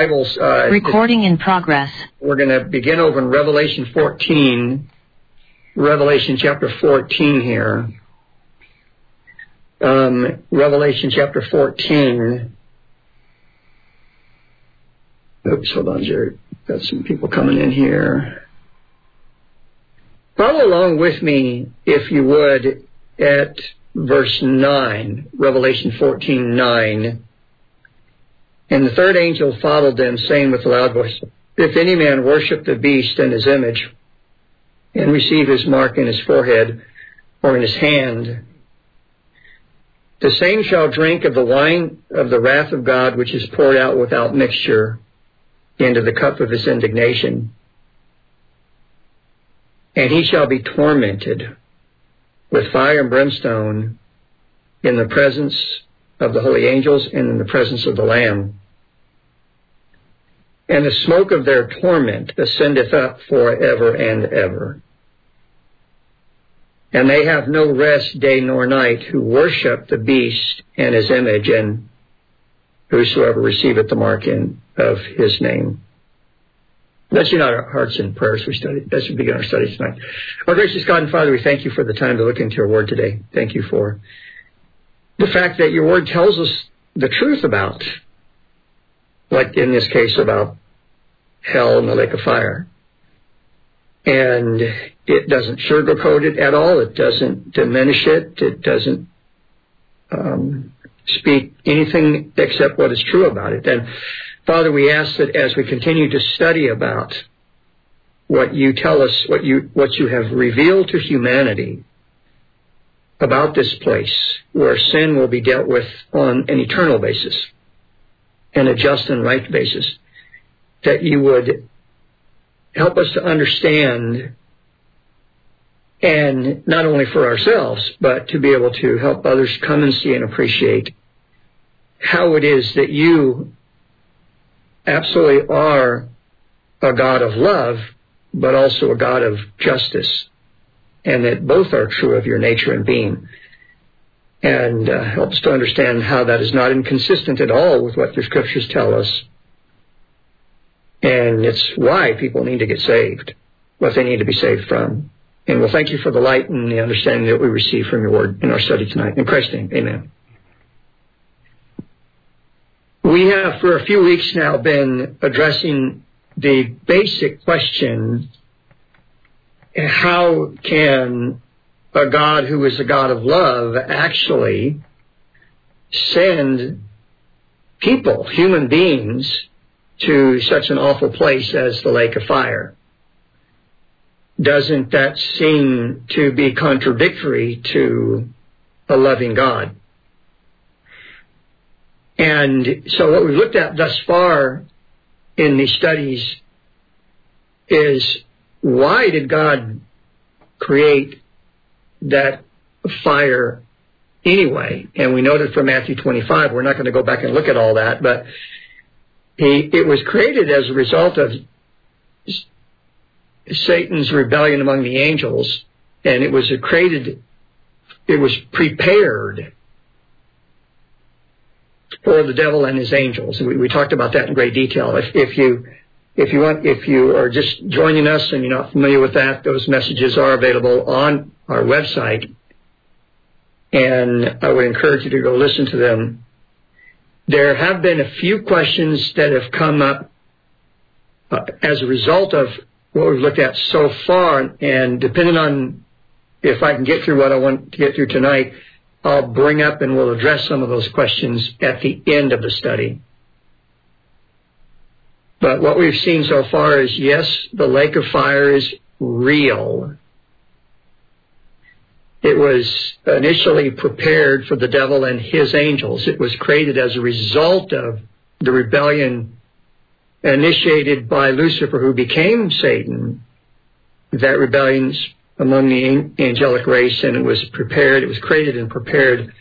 Bibles. Recording in progress. We're going to begin over in Revelation 14, Revelation chapter 14 here. Revelation chapter 14. Oops, hold on, Jerry. Got some people coming in here. Follow along with me, if you would, at verse 9, Revelation 14:9. And the third angel followed them, saying with a loud voice, if any man worship the beast and his image, and receive his mark in his forehead or in his hand, the same shall drink of the wine of the wrath of God, which is poured out without mixture into the cup of his indignation. And he shall be tormented with fire and brimstone in the presence of the holy angels and in the presence of the Lamb. And the smoke of their torment ascendeth up forever and ever. And they have no rest day nor night who worship the beast and his image, and whosoever receiveth the mark of his name. Let's unite our hearts in prayers. As we begin our study tonight. Our gracious God and Father, we thank you for the time to look into your word today. Thank you for the fact that your word tells us the truth about, like in this case, about hell and the lake of fire. And it doesn't sugarcoat it at all. It doesn't diminish it. It doesn't speak anything except what is true about it. And Father, we ask that as we continue to study about what you tell us, what you have revealed to humanity about this place where sin will be dealt with on an eternal basis and a just and right basis, that you would help us to understand, and not only for ourselves, but to be able to help others come and see and appreciate how it is that you absolutely are a God of love, but also a God of justice, and that both are true of your nature and being. And help us to understand how that is not inconsistent at all with what the Scriptures tell us. And it's why people need to get saved, what they need to be saved from. And we'll thank you for the light and the understanding that we receive from your word in our study tonight. In Christ's name, amen. We have for a few weeks now been addressing the basic question, how can a God who is a God of love actually send people, human beings, to such an awful place as the lake of fire? Doesn't that seem to be contradictory to a loving God? And so what we've looked at thus far in these studies is, why did God create that fire anyway? And we noted from Matthew 25, we're not going to go back and look at all that, but it was created as a result of Satan's rebellion among the angels, and it was prepared for the devil and his angels. We talked about that in great detail. If you are just joining us and you're not familiar with that, those messages are available on our website, and I would encourage you to go listen to them. There have been a few questions that have come up as a result of what we've looked at so far, and depending on if I can get through what I want to get through tonight, I'll bring up and we'll address some of those questions at the end of the study. But what we've seen so far is, yes, the lake of fire is real. It was initially prepared for the devil and his angels. It was created as a result of the rebellion initiated by Lucifer, who became Satan. That rebellion's among the angelic race, and it was created and prepared,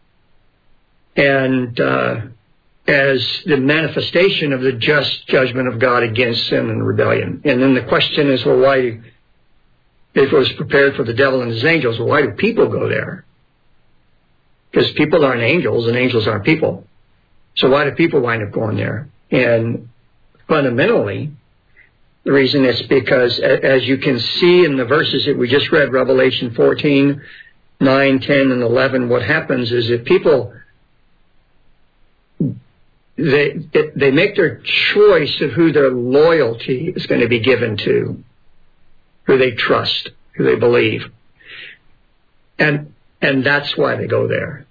and as the manifestation of the just judgment of God against sin and rebellion. And then the question is, well, why, if it was prepared for the devil and his angels, well, why do people go there? Because people aren't angels and angels aren't people. So why do people wind up going there? And fundamentally, the reason is because, as you can see in the verses that we just read, Revelation 14, 9, 10, and 11, what happens is that people, they make their choice of who their loyalty is going to be given to, who they trust, who they believe. And that's why they go there.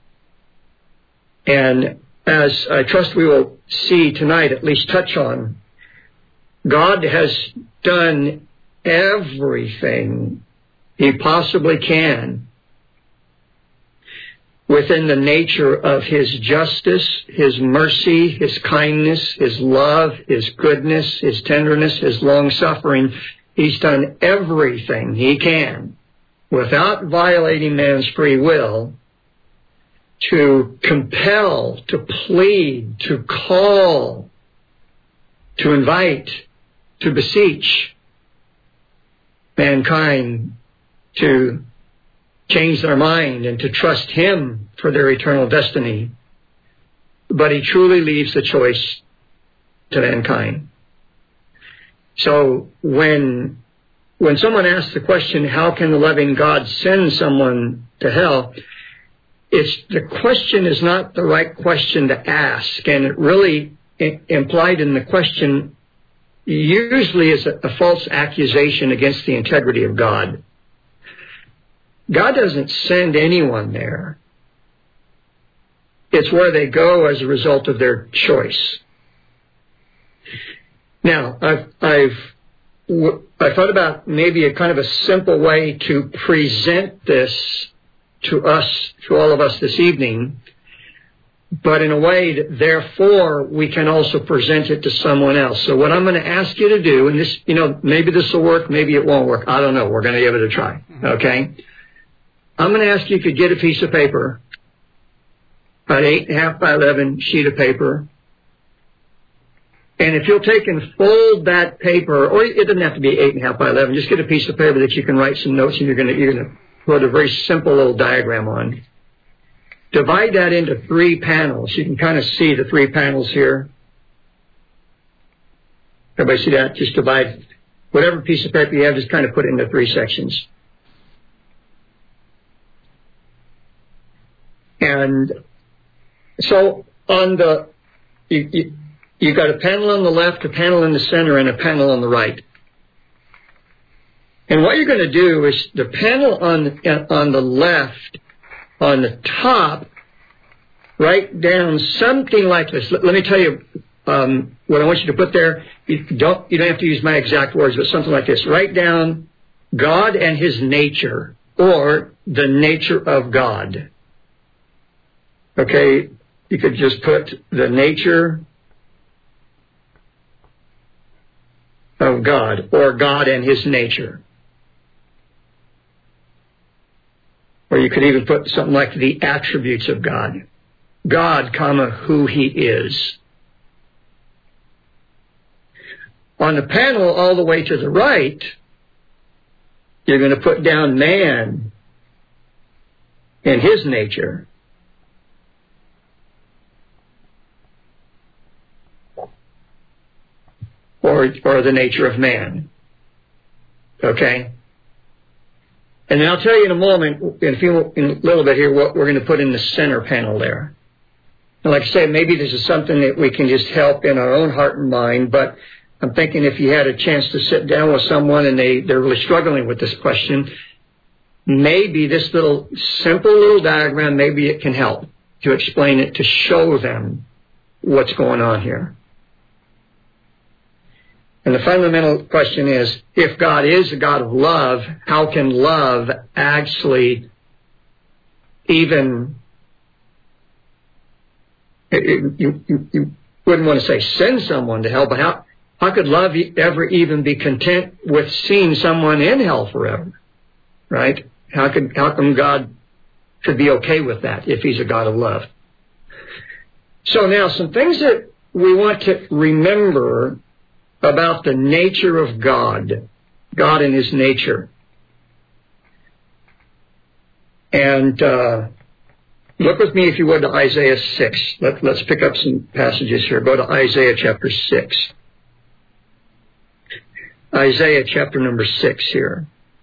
And as I trust we will see tonight, at least touch on, God has done everything He possibly can within the nature of His justice, His mercy, His kindness, His love, His goodness, His tenderness, His long-suffering. He's done everything He can without violating man's free will to compel, to plead, to call, to invite, to beseech mankind to change their mind and to trust Him for their eternal destiny. But He truly leaves the choice to mankind. So when someone asks the question, how can the loving God send someone to hell? The question is not the right question to ask, and it really implied in the question usually is a false accusation against the integrity of God. God doesn't send anyone there. It's where they go as a result of their choice. Now, I thought about maybe a kind of a simple way to present this to us, to all of us this evening, but in a way that therefore we can also present it to someone else. So what I'm going to ask you to do, and this, maybe this will work, maybe it won't work. I don't know. We're going to give it a try. Okay? I'm going to ask you if you get a piece of paper, an 8.5 by 11 sheet of paper, and if you'll take and fold that paper, or it doesn't have to be 8.5 by 11, just get a piece of paper that you can write some notes and you're going to put a very simple little diagram on. Divide that into 3 panels. You can kind of see the 3 panels here. Everybody see that? Just divide whatever piece of paper you have, just kind of put it into 3 sections. And so on you've got a panel on the left, a panel in the center, and a panel on the right. And what you're going to do is the panel on the left, on the top, write down something like this. Let me tell you what I want you to put there. You don't have to use my exact words, but something like this. Write down God and His nature, or the nature of God. Okay, you could just put the nature of God, or God and His nature. Or you could even put something like the attributes of God. God, who He is. On the panel all the way to the right, you're going to put down man and his nature. Or the nature of man. Okay? And then I'll tell you in a moment, in a little bit here, what we're going to put in the center panel there. And like I say, maybe this is something that we can just help in our own heart and mind, but I'm thinking if you had a chance to sit down with someone and they're really struggling with this question, maybe this simple little diagram, maybe it can help to explain it, to show them what's going on here. And the fundamental question is, if God is a God of love, how can love actually even, you wouldn't want to say send someone to hell, but how could love ever even be content with seeing someone in hell forever? Right? How come God could be okay with that if He's a God of love? So now, some things that we want to remember about the nature of God and His nature. And look with me, if you would, to Isaiah 6. Let's pick up some passages here. Go to Isaiah chapter 6. Isaiah chapter number 6 here.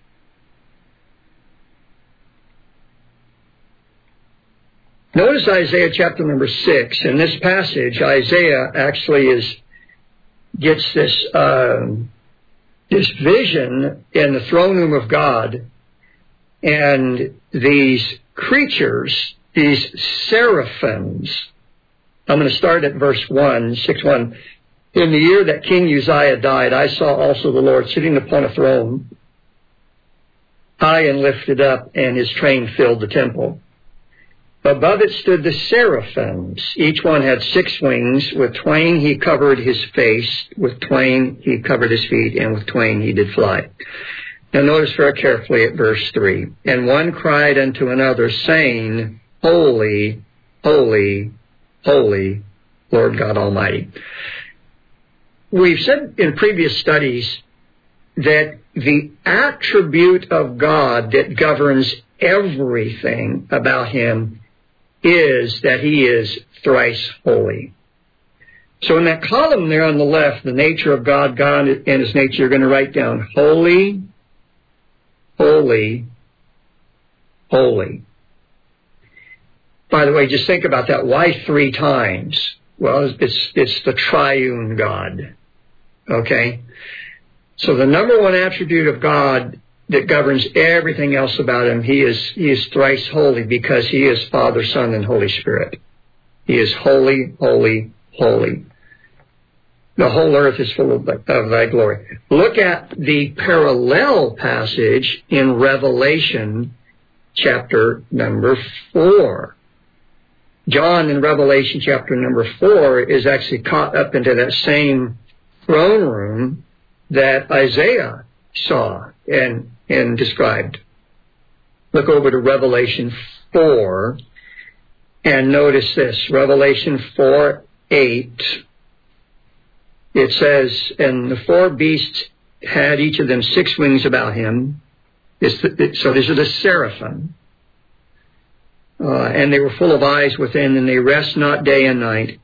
Notice Isaiah chapter number 6. In this passage, Isaiah actually gets this vision in the throne room of God, and these creatures, these seraphims. I'm going to start at verse 1, 6:1. In the year that King Uzziah died, I saw also the Lord sitting upon a throne, high and lifted up, and his train filled the temple. Above it stood the seraphims. Each one had 6 wings. With twain he covered his face, with twain he covered his feet, and with twain he did fly. Now notice very carefully at verse 3. And one cried unto another, saying, Holy, holy, holy, Lord God Almighty. We've said in previous studies that the attribute of God that governs everything about him is that he is thrice holy. So in that column there on the left, the nature of God, God and his nature, you're going to write down holy, holy, holy. By the way, just think about that. Why 3 times? Well, it's the triune God. Okay? So the number one attribute of God that governs everything else about him, he is thrice holy because he is Father, Son, and Holy Spirit. He is holy, holy, holy. The whole earth is full of thy glory. Look at the parallel passage in Revelation chapter number 4. John in Revelation chapter number 4 is actually caught up into that same throne room that Isaiah saw and described. Look over to Revelation 4 and notice this. Revelation 4:8. It says, and the 4 beasts had each of them 6 wings about him. So these are the seraphim. And they were full of eyes within, and they rest not day and night.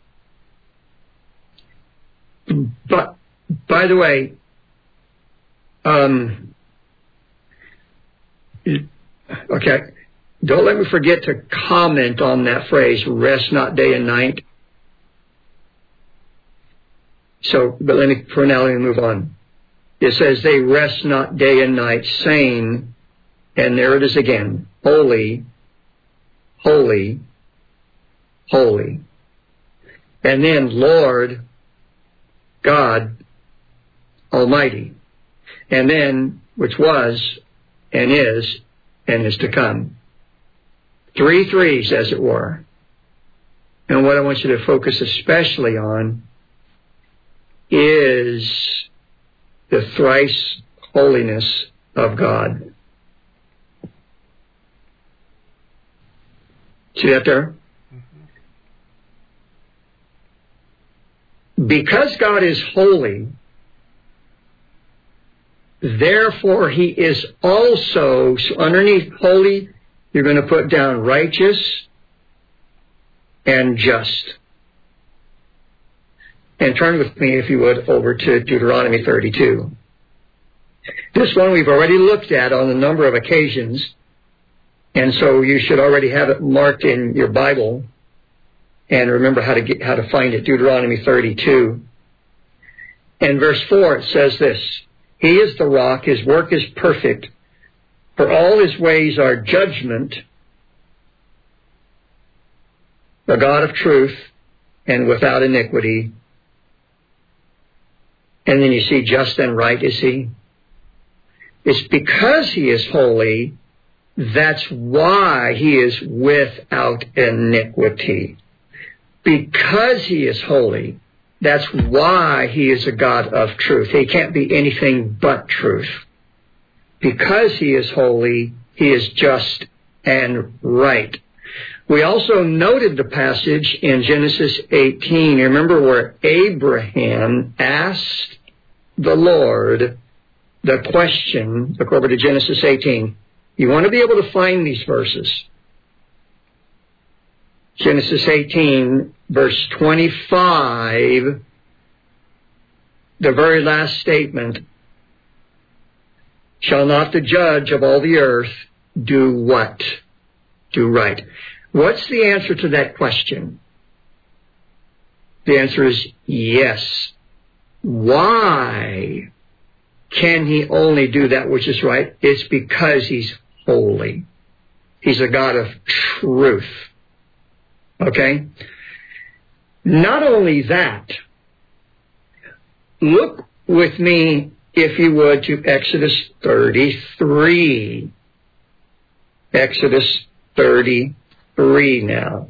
But, by the way, okay, don't let me forget to comment on that phrase, rest not day and night. So, but let me move on. It says, they rest not day and night, saying, and there it is again, holy, holy, holy. And then, Lord God Almighty. And then, which was, and is to come. 3 threes, as it were. And what I want you to focus especially on is the thrice holiness of God. See that there? Because God is holy, therefore he is also, so underneath holy, you're going to put down righteous and just. And turn with me, if you would, over to Deuteronomy 32. This one we've already looked at on a number of occasions, and so you should already have it marked in your Bible and remember how to find it. Deuteronomy 32. And verse 4, it says this, he is the rock, his work is perfect, for all his ways are judgment, a God of truth, and without iniquity. And then you see just and right is he. It's because he is holy, that's why he is without iniquity. Because he is holy, that's why he is a God of truth. He can't be anything but truth. Because he is holy, he is just and right. We also noted the passage in Genesis 18. Remember where Abraham asked the Lord the question, look over to Genesis 18. You want to be able to find these verses. Genesis 18, verse 25, the very last statement, Shall not the judge of all the earth do what? Do right. What's the answer to that question? The answer is yes. Why can he only do that which is right? It's because he's holy. He's a God of truth. Okay? Not only that, look with me, if you would, to Exodus 33. Exodus 33 now.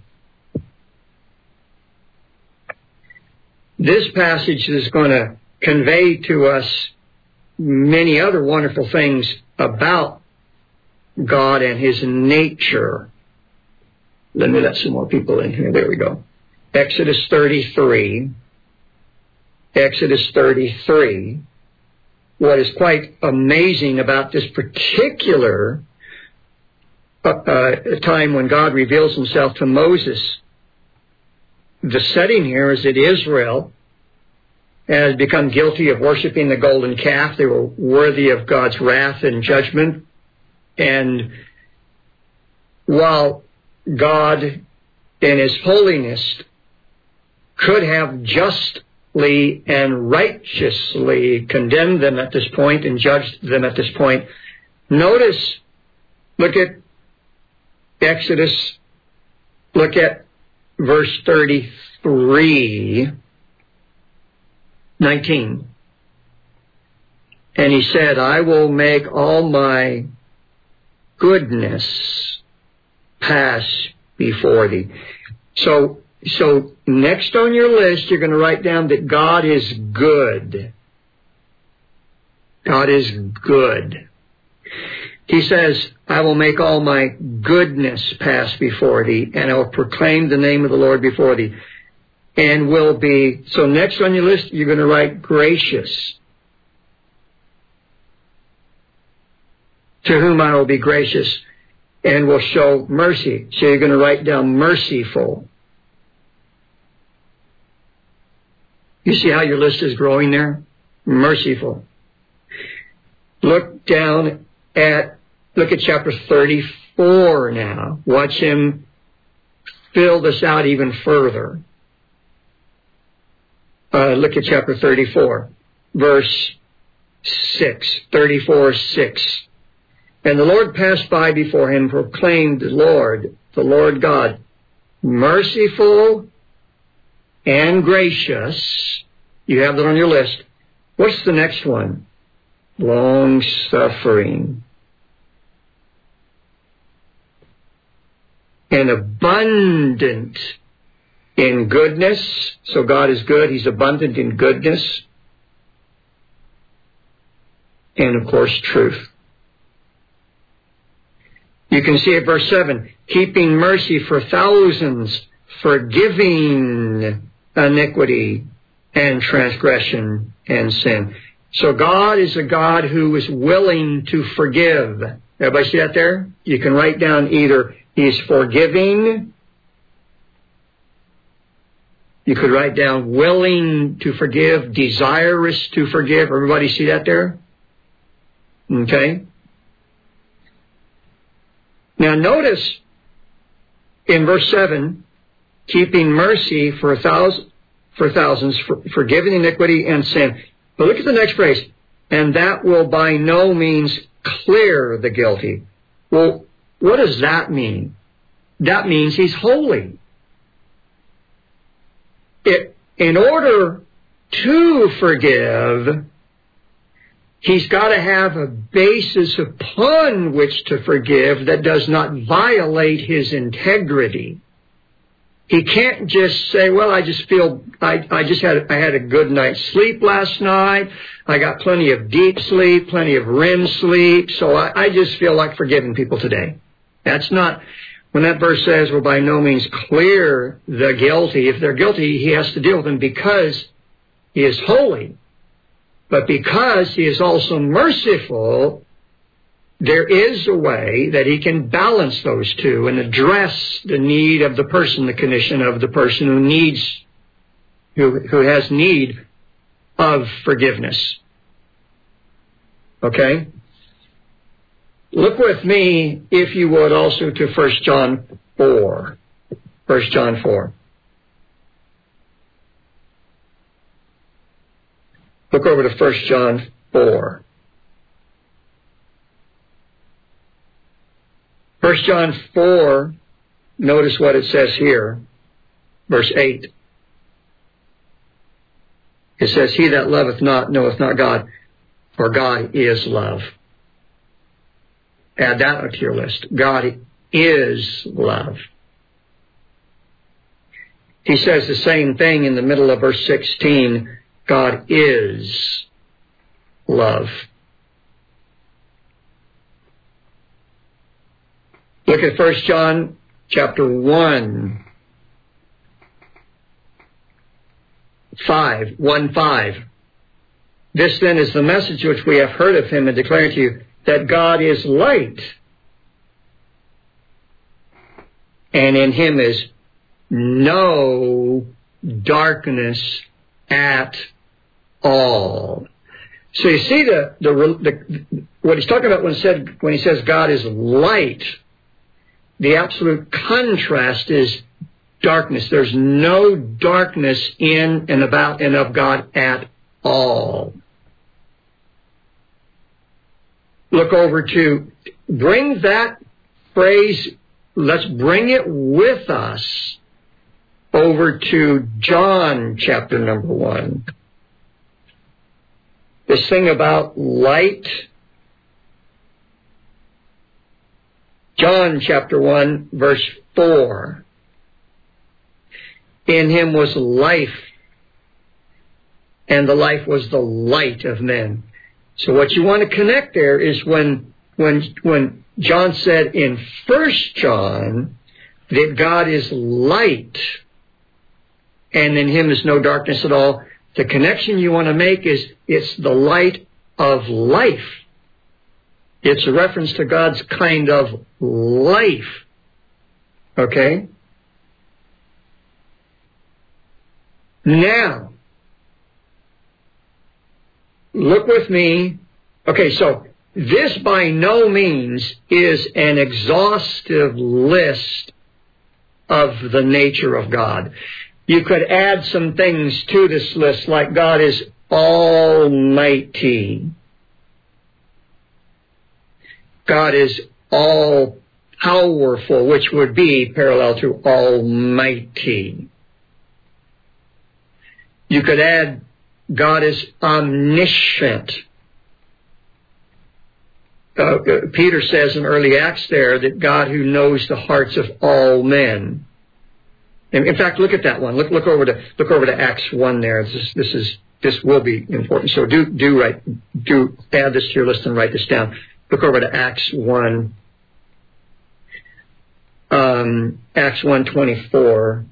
This passage is going to convey to us many other wonderful things about God and His nature. Let me let some more people in here. There we go. Exodus 33. Exodus 33. What is quite amazing about this particular time when God reveals Himself to Moses, the setting here is that Israel has become guilty of worshiping the golden calf. They were worthy of God's wrath and judgment. And while God in His holiness could have justly and righteously condemned them at this point and judged them at this point, notice, look at Exodus, look at verse 33, 19. And He said, I will make all my goodness pass before thee. So next on your list, you're going to write down that God is good. God is good. He says, I will make all my goodness pass before thee, and I will proclaim the name of the Lord before thee. And will be, so next on your list, you're going to write gracious. To whom I will be gracious and will show mercy. So you're going to write down merciful. You see how your list is growing there? Merciful. Look at chapter 34 now. Watch him fill this out even further. Look at chapter 34, verse 6, 34:6. And the Lord passed by before him, proclaimed the Lord God, merciful and gracious. You have that on your list. What's the next one? Long-suffering. And abundant in goodness. So God is good. He's abundant in goodness. And, of course, truth. You can see at verse 7, keeping mercy for thousands, forgiving iniquity and transgression and sin. So God is a God who is willing to forgive. Everybody see that there? You can write down either He's forgiving. You could write down willing to forgive, desirous to forgive. Everybody see that there? Okay. Now notice in verse 7, keeping mercy for thousands, forgiving iniquity and sin. But look at the next phrase. And that will by no means clear the guilty. Well, what does that mean? That means He's holy. In order to forgive, He's got to have a basis upon which to forgive that does not violate His integrity. He can't just say, well, I had a good night's sleep last night. I got plenty of deep sleep, plenty of REM sleep, so I just feel like forgiving people today. That's not, when that verse says, well, by no means clear the guilty. If they're guilty, He has to deal with them because He is holy. But because He is also merciful, there is a way that He can balance those two and address the need of the person, the condition of the person who has need of forgiveness. Okay? Look with me, if you would, also to 1 John 4. 1 John 4. Look over to 1 John 4. 1 John 4, notice what it says here, verse 8. It says, he that loveth not knoweth not God, for God is love. Add that to your list. God is love. He says the same thing in the middle of verse 16. God is love. Look at 1 John chapter 1, 5. This then is the message which we have heard of him and declare to you, that God is light, and in him is no darkness at all. So you see what he's talking about when he says God is light. The absolute contrast is darkness. There's no darkness in and about and of God at all. Look over to, bring that phrase, let's bring it with us over to John chapter number 1. This thing about light. John chapter 1, verse 4. In him was life, and the life was the light of men. So what you want to connect there is when John said in 1 John that God is light, and in him is no darkness at all, the connection you want to make is it's the light of life. It's a reference to God's kind of life. Okay? Now, look with me. Okay, so this by no means is an exhaustive list of the nature of God. You could add some things to this list, like God is almighty. God is all powerful, which would be parallel to almighty. You could add God is omniscient. Peter says in early Acts there that God who knows the hearts of all men. In fact, look at that one. Look over to Acts 1 there. This will be important. So do add this to your list and write this down. Look over to Acts 1. Acts 1:24.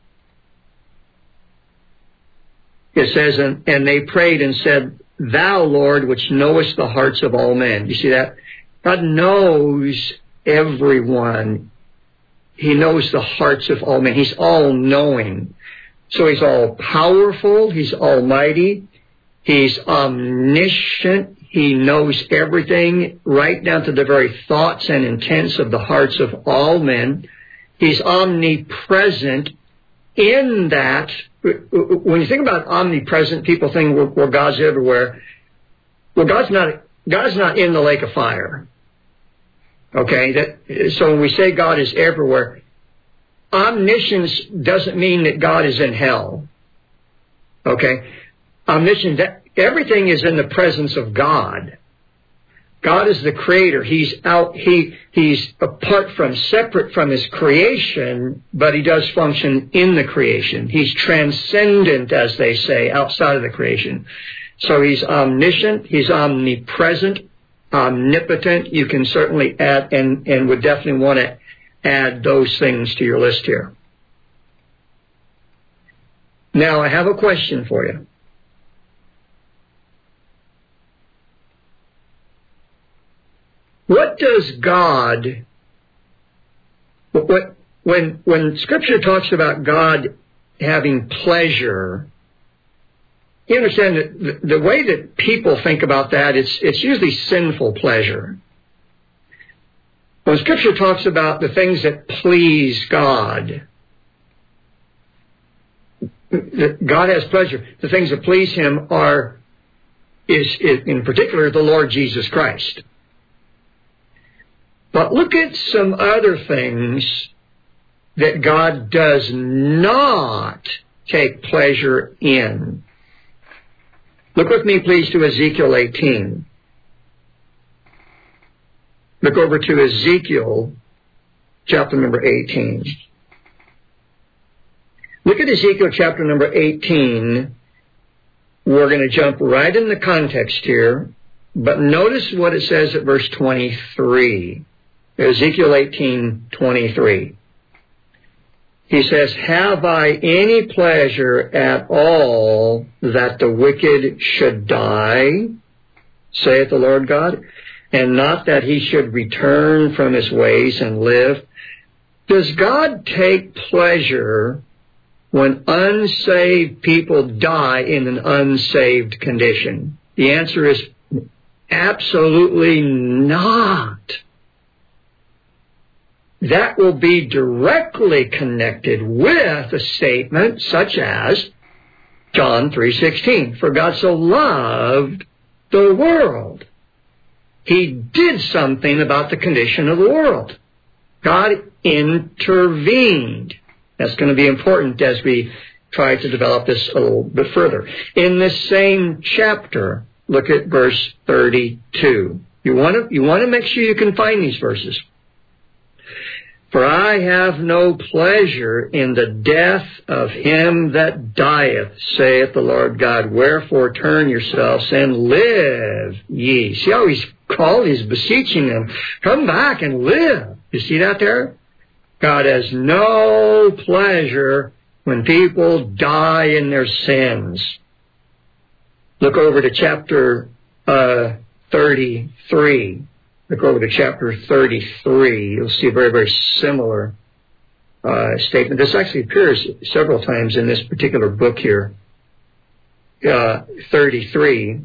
It says, and they prayed and said, Thou, Lord, which knowest the hearts of all men. You see that? God knows everyone. He knows the hearts of all men. He's all-knowing. So he's all-powerful. He's almighty. He's omniscient. He knows everything, right down to the very thoughts and intents of the hearts of all men. He's omnipresent in that. When you think about omnipresent, people think, well, God's everywhere. Well, God's not in the lake of fire. Okay? So when we say God is everywhere, omniscience doesn't mean that God is in hell. Okay? Omniscience, everything is in the presence of God. God is the creator. He's separate from his creation, but he does function in the creation. He's transcendent, as they say, outside of the creation. So he's omniscient, he's omnipresent, omnipotent. You can certainly add, and would definitely want to add those things to your list here. Now, I have a question for you. What does God, when Scripture talks about God having pleasure, you understand that the way that people think about that, it's usually sinful pleasure. When Scripture talks about the things that please God, God has pleasure. The things that please Him is in particular the Lord Jesus Christ. But look at some other things that God does not take pleasure in. Look with me, please, to Ezekiel 18. Look over to Ezekiel chapter number 18. Look at Ezekiel chapter number 18. We're going to jump right in the context here, but notice what it says at verse 23. Ezekiel 18:23. He says, "Have I any pleasure at all that the wicked should die, saith the Lord God, and not that he should return from his ways and live?" Does God take pleasure when unsaved people die in an unsaved condition? The answer is absolutely not. That will be directly connected with a statement such as John 3:16. For God so loved the world. He did something about the condition of the world. God intervened. That's going to be important as we try to develop this a little bit further. In this same chapter, look at verse 32. You want to make sure you can find these verses. "For I have no pleasure in the death of him that dieth, saith the Lord God. Wherefore turn yourselves and live ye." See how he's called? He's beseeching them. Come back and live. You see that there? God has no pleasure when people die in their sins. Look over to chapter 33. Look over to chapter 33. You'll see a very, very similar statement. This actually appears several times in this particular book here. 33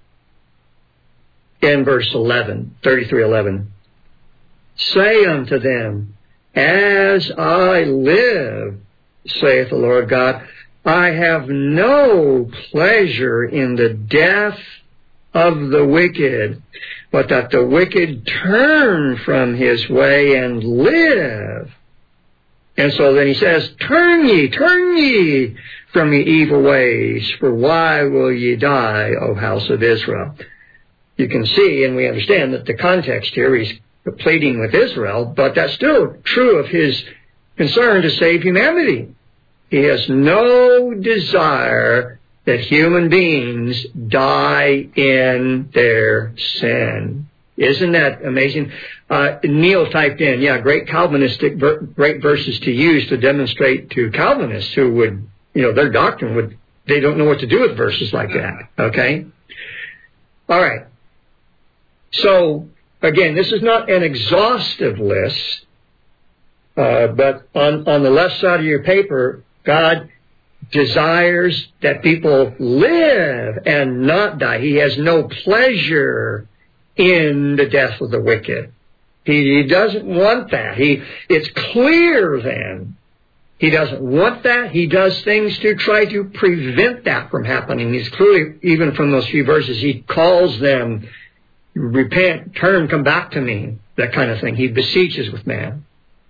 in verse 11. 33:11. "Say unto them, As I live, saith the Lord God, I have no pleasure in the death of the wicked, but that the wicked turn from his way and live." And so then he says, turn ye from your evil ways, for why will ye die, O house of Israel? You can see, and we understand that the context here, he's pleading with Israel, but that's still true of his concern to save humanity. He has no desire that human beings die in their sin. Isn't that amazing? Neil typed in, great Calvinistic, great verses to use to demonstrate to Calvinists who would, their doctrine would, they don't know what to do with verses like that. Okay? All right. So, again, this is not an exhaustive list, but on the left side of your paper, God desires that people live and not die. He has no pleasure in the death of the wicked. He doesn't want that. It's clear then. He doesn't want that. He does things to try to prevent that from happening. He's clearly, even from those few verses, he calls them, repent, turn, come back to me, that kind of thing. He beseeches with man.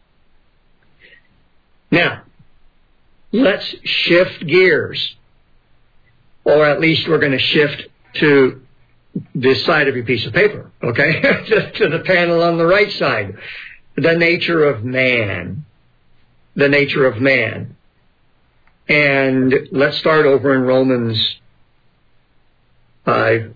Now, let's shift gears. Or at least we're going to shift to this side of your piece of paper, okay? to the panel on the right side. The nature of man. The nature of man. And let's start over in Romans 5.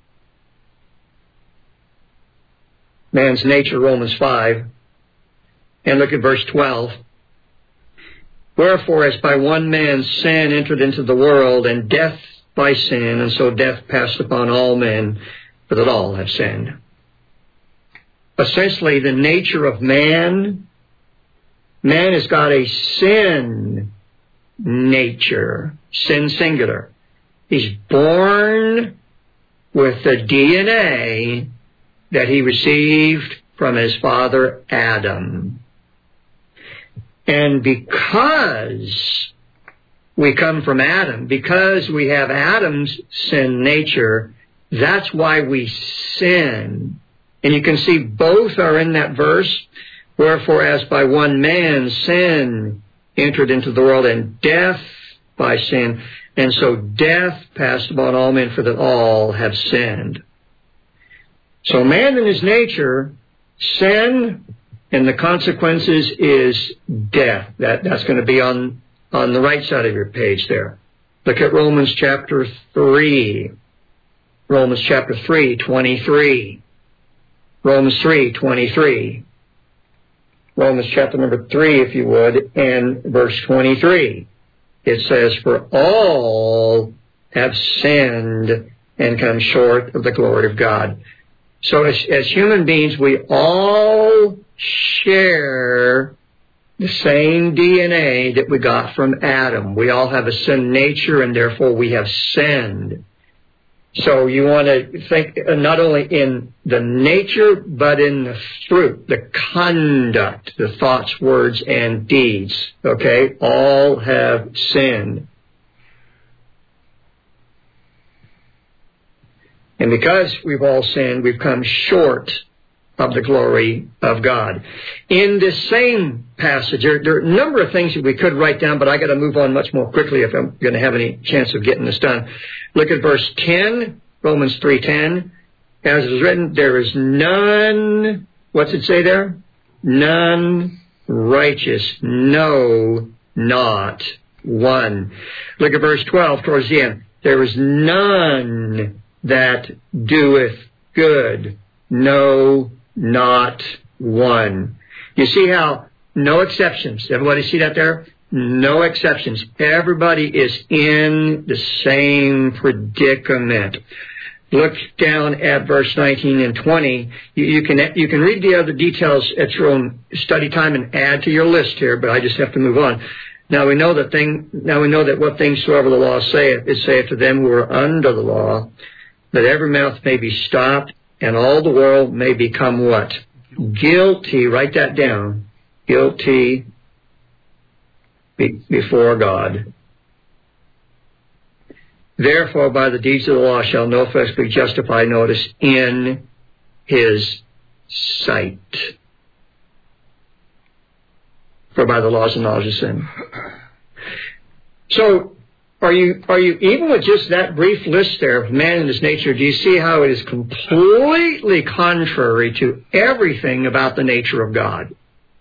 Man's nature, Romans 5. And look at verse 12. "Wherefore, as by one man sin entered into the world, and death by sin, and so death passed upon all men, for that all have sinned." Essentially, the nature of man has got a sin nature, sin singular. He's born with the DNA that he received from his father Adam. And because we come from Adam, because we have Adam's sin nature, that's why we sin. And you can see both are in that verse. Wherefore, as by one man sin entered into the world, and death by sin, and so death passed upon all men, for that all have sinned. So man in his nature, sin, and the consequences is death. That's going to be on the right side of your page there. Look at Romans chapter 3. Romans chapter 3, 23. Romans 3, 23. Romans chapter number 3, if you would, and verse 23. It says, for all have sinned and come short of the glory of God. So as human beings, we all share the same DNA that we got from Adam. We all have a sin nature, and therefore we have sinned. So you want to think not only in the nature, but in the fruit, the conduct, the thoughts, words, and deeds. Okay? All have sinned. And because we've all sinned, we've come short of the glory of God. In this same passage, there are a number of things that we could write down, but I got to move on much more quickly if I'm going to have any chance of getting this done. Look at verse 10, Romans 3:10. As is written, there is none, what's it say there? None righteous, no, not one. Look at verse 12 towards the end. There is none that doeth good, no, not one. You see how no exceptions. Everybody see that there? No exceptions. Everybody is in the same predicament. Look down at verse 19 and 20. You can read the other details at your own study time and add to your list here, but I just have to move on. Now we know that what things soever the law saith, it saith to them who are under the law, that every mouth may be stopped, and all the world may become what? Guilty. Write that down. Guilty before God. Therefore, by the deeds of the law shall no flesh be justified, notice, in his sight. For by the laws of knowledge of sin. So, are you even with just that brief list there of man and his nature, do you see how it is completely contrary to everything about the nature of God?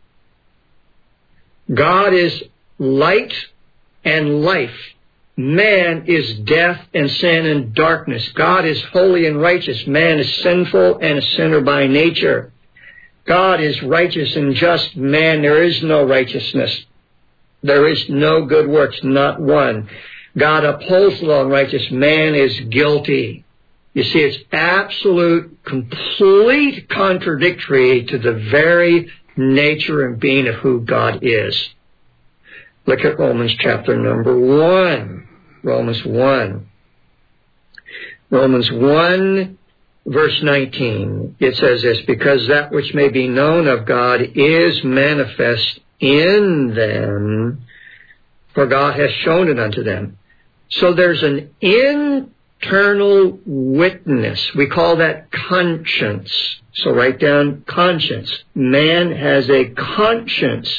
God is light and life. Man is death and sin and darkness. God is holy and righteous. Man is sinful and a sinner by nature. God is righteous and just. Man, there is no righteousness. There is no good works, not one. God upholds the law and righteous. Man is guilty. You see, it's absolute, complete contradictory to the very nature and being of who God is. Look at Romans chapter number 1. Romans 1. Romans 1, verse 19. It says this, because that which may be known of God is manifest in them, for God has shown it unto them. So there's an internal witness. We call that conscience. So write down conscience. Man has a conscience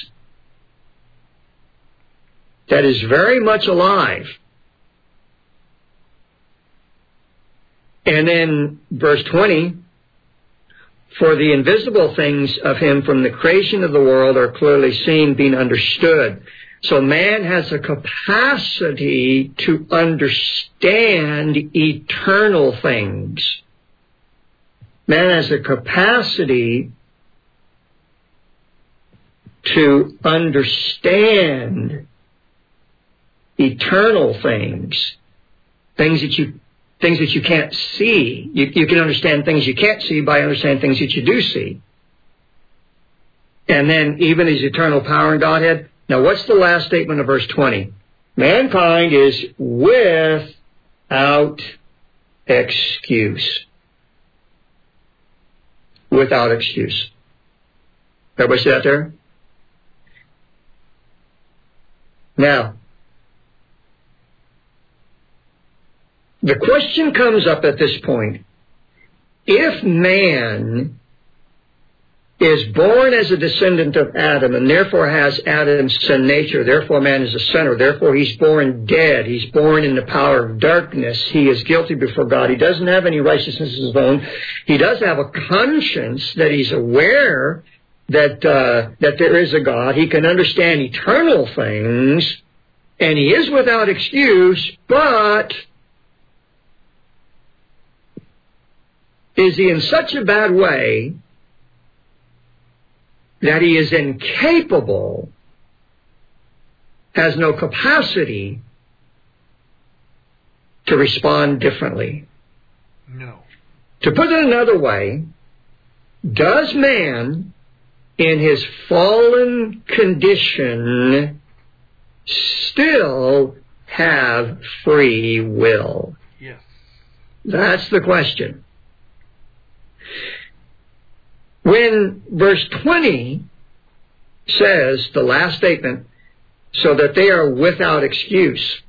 that is very much alive. And then verse 20, for the invisible things of him from the creation of the world are clearly seen, being understood. So man has a capacity to understand eternal things. Man has a capacity to understand eternal things, things that you can't see. You can understand things you can't see by understanding things that you do see. And then even his eternal power and Godhead. Now what's the last statement of verse 20? Mankind is without excuse. Without excuse. Everybody see that there? Now, the question comes up at this point. If man is born as a descendant of Adam and therefore has Adam's sin nature, therefore man is a sinner, therefore he's born dead, he's born in the power of darkness, he is guilty before God, he doesn't have any righteousness of his own, he does have a conscience that he's aware that there is a God, he can understand eternal things, and he is without excuse, but is he in such a bad way that he is incapable, has no capacity to respond differently? No. To put it another way, does man in his fallen condition still have free will? Yes. That's the question. When verse 20 says, the last statement, so that they are without excuse,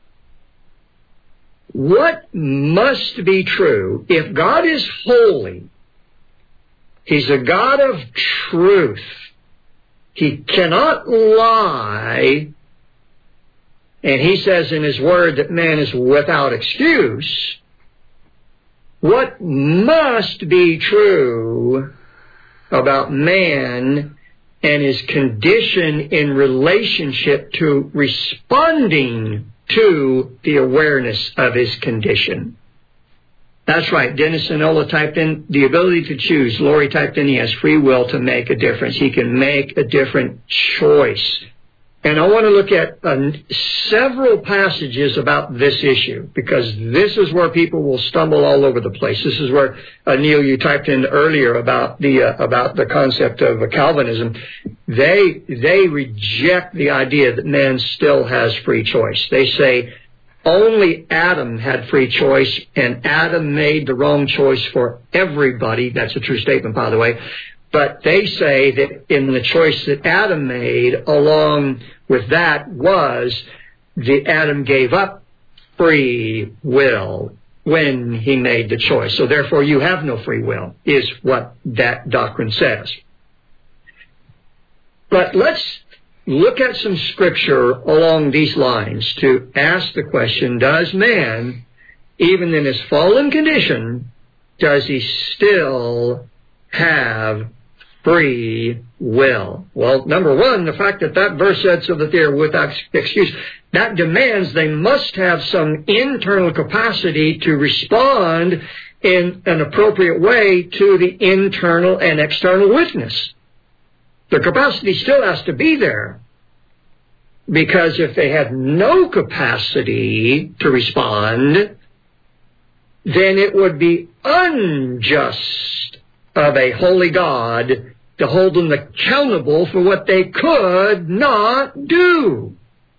what must be true? If God is holy, he's a God of truth, he cannot lie, and he says in his word that man is without excuse, what must be true about man and his condition in relationship to responding to the awareness of his condition? That's right. Dennis Sinola typed in the ability to choose. Lori typed in he has free will to make a difference. He can make a different choice. And I want to look at several passages about this issue, because this is where people will stumble all over the place. This is where, Neil, you typed in earlier about the concept of Calvinism. They reject the idea that man still has free choice. They say only Adam had free choice, and Adam made the wrong choice for everybody. That's a true statement, by the way. But they say that in the choice that Adam made, along with that was that Adam gave up free will when he made the choice. So therefore you have no free will, is what that doctrine says. But let's look at some scripture along these lines to ask the question, does man, even in his fallen condition, does he still have free will? Well, number one, the fact that verse said so that they are without excuse, that demands they must have some internal capacity to respond in an appropriate way to the internal and external witness. The capacity still has to be there, because if they had no capacity to respond, then it would be unjust of a holy God to hold them accountable for what they could not do.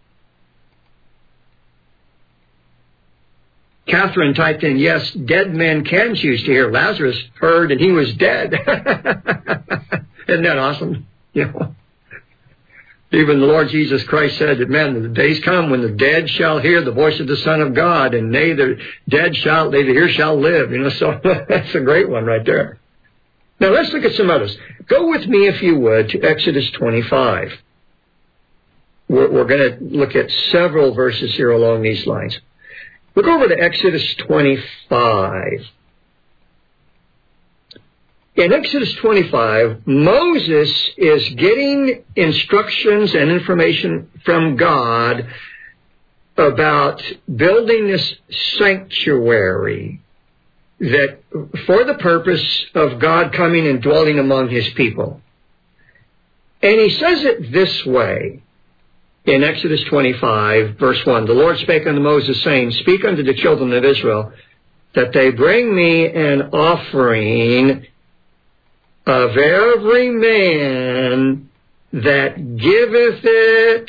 Catherine typed in, yes, dead men can choose to hear. Lazarus heard and he was dead. Isn't that awesome? You know, even the Lord Jesus Christ said that, man, the days come when the dead shall hear the voice of the Son of God, and they that dead shall, they that hear shall live. You know, so that's a great one right there. Now let's look at some others. Go with me, if you would, to Exodus 25. We're going to look at several verses here along these lines. Look over to Exodus 25. In Exodus 25, Moses is getting instructions and information from God about building this sanctuary that for the purpose of God coming and dwelling among his people. And he says it this way in Exodus 25, verse 1. The Lord spake unto Moses, saying, speak unto the children of Israel, that they bring me an offering of every man that giveth it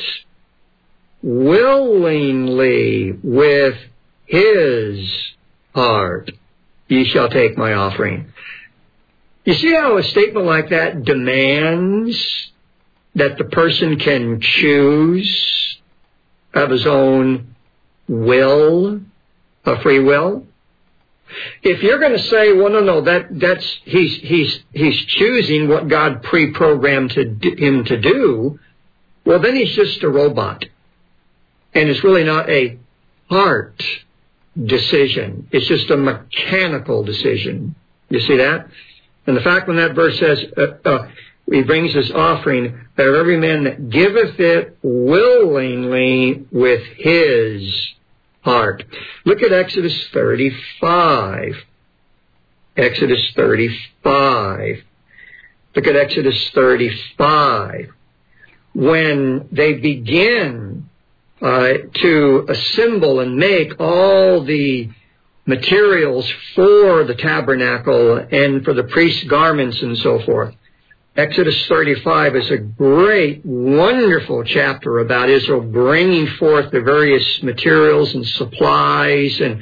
willingly with his heart. Ye shall take my offering. You see how a statement like that demands that the person can choose of his own will, a free will? If you're going to say, well, no, that's he's choosing what God pre-programmed him to do, well, then he's just a robot. And it's really not a heart decision. It's just a mechanical decision. You see that? And the fact when that verse says, he brings his offering, that every man that giveth it willingly with his heart. Look at Exodus 35. Exodus 35. Look at Exodus 35. When they begin to assemble and make all the materials for the tabernacle and for the priest's garments and so forth. Exodus 35 is a great, wonderful chapter about Israel bringing forth the various materials and supplies and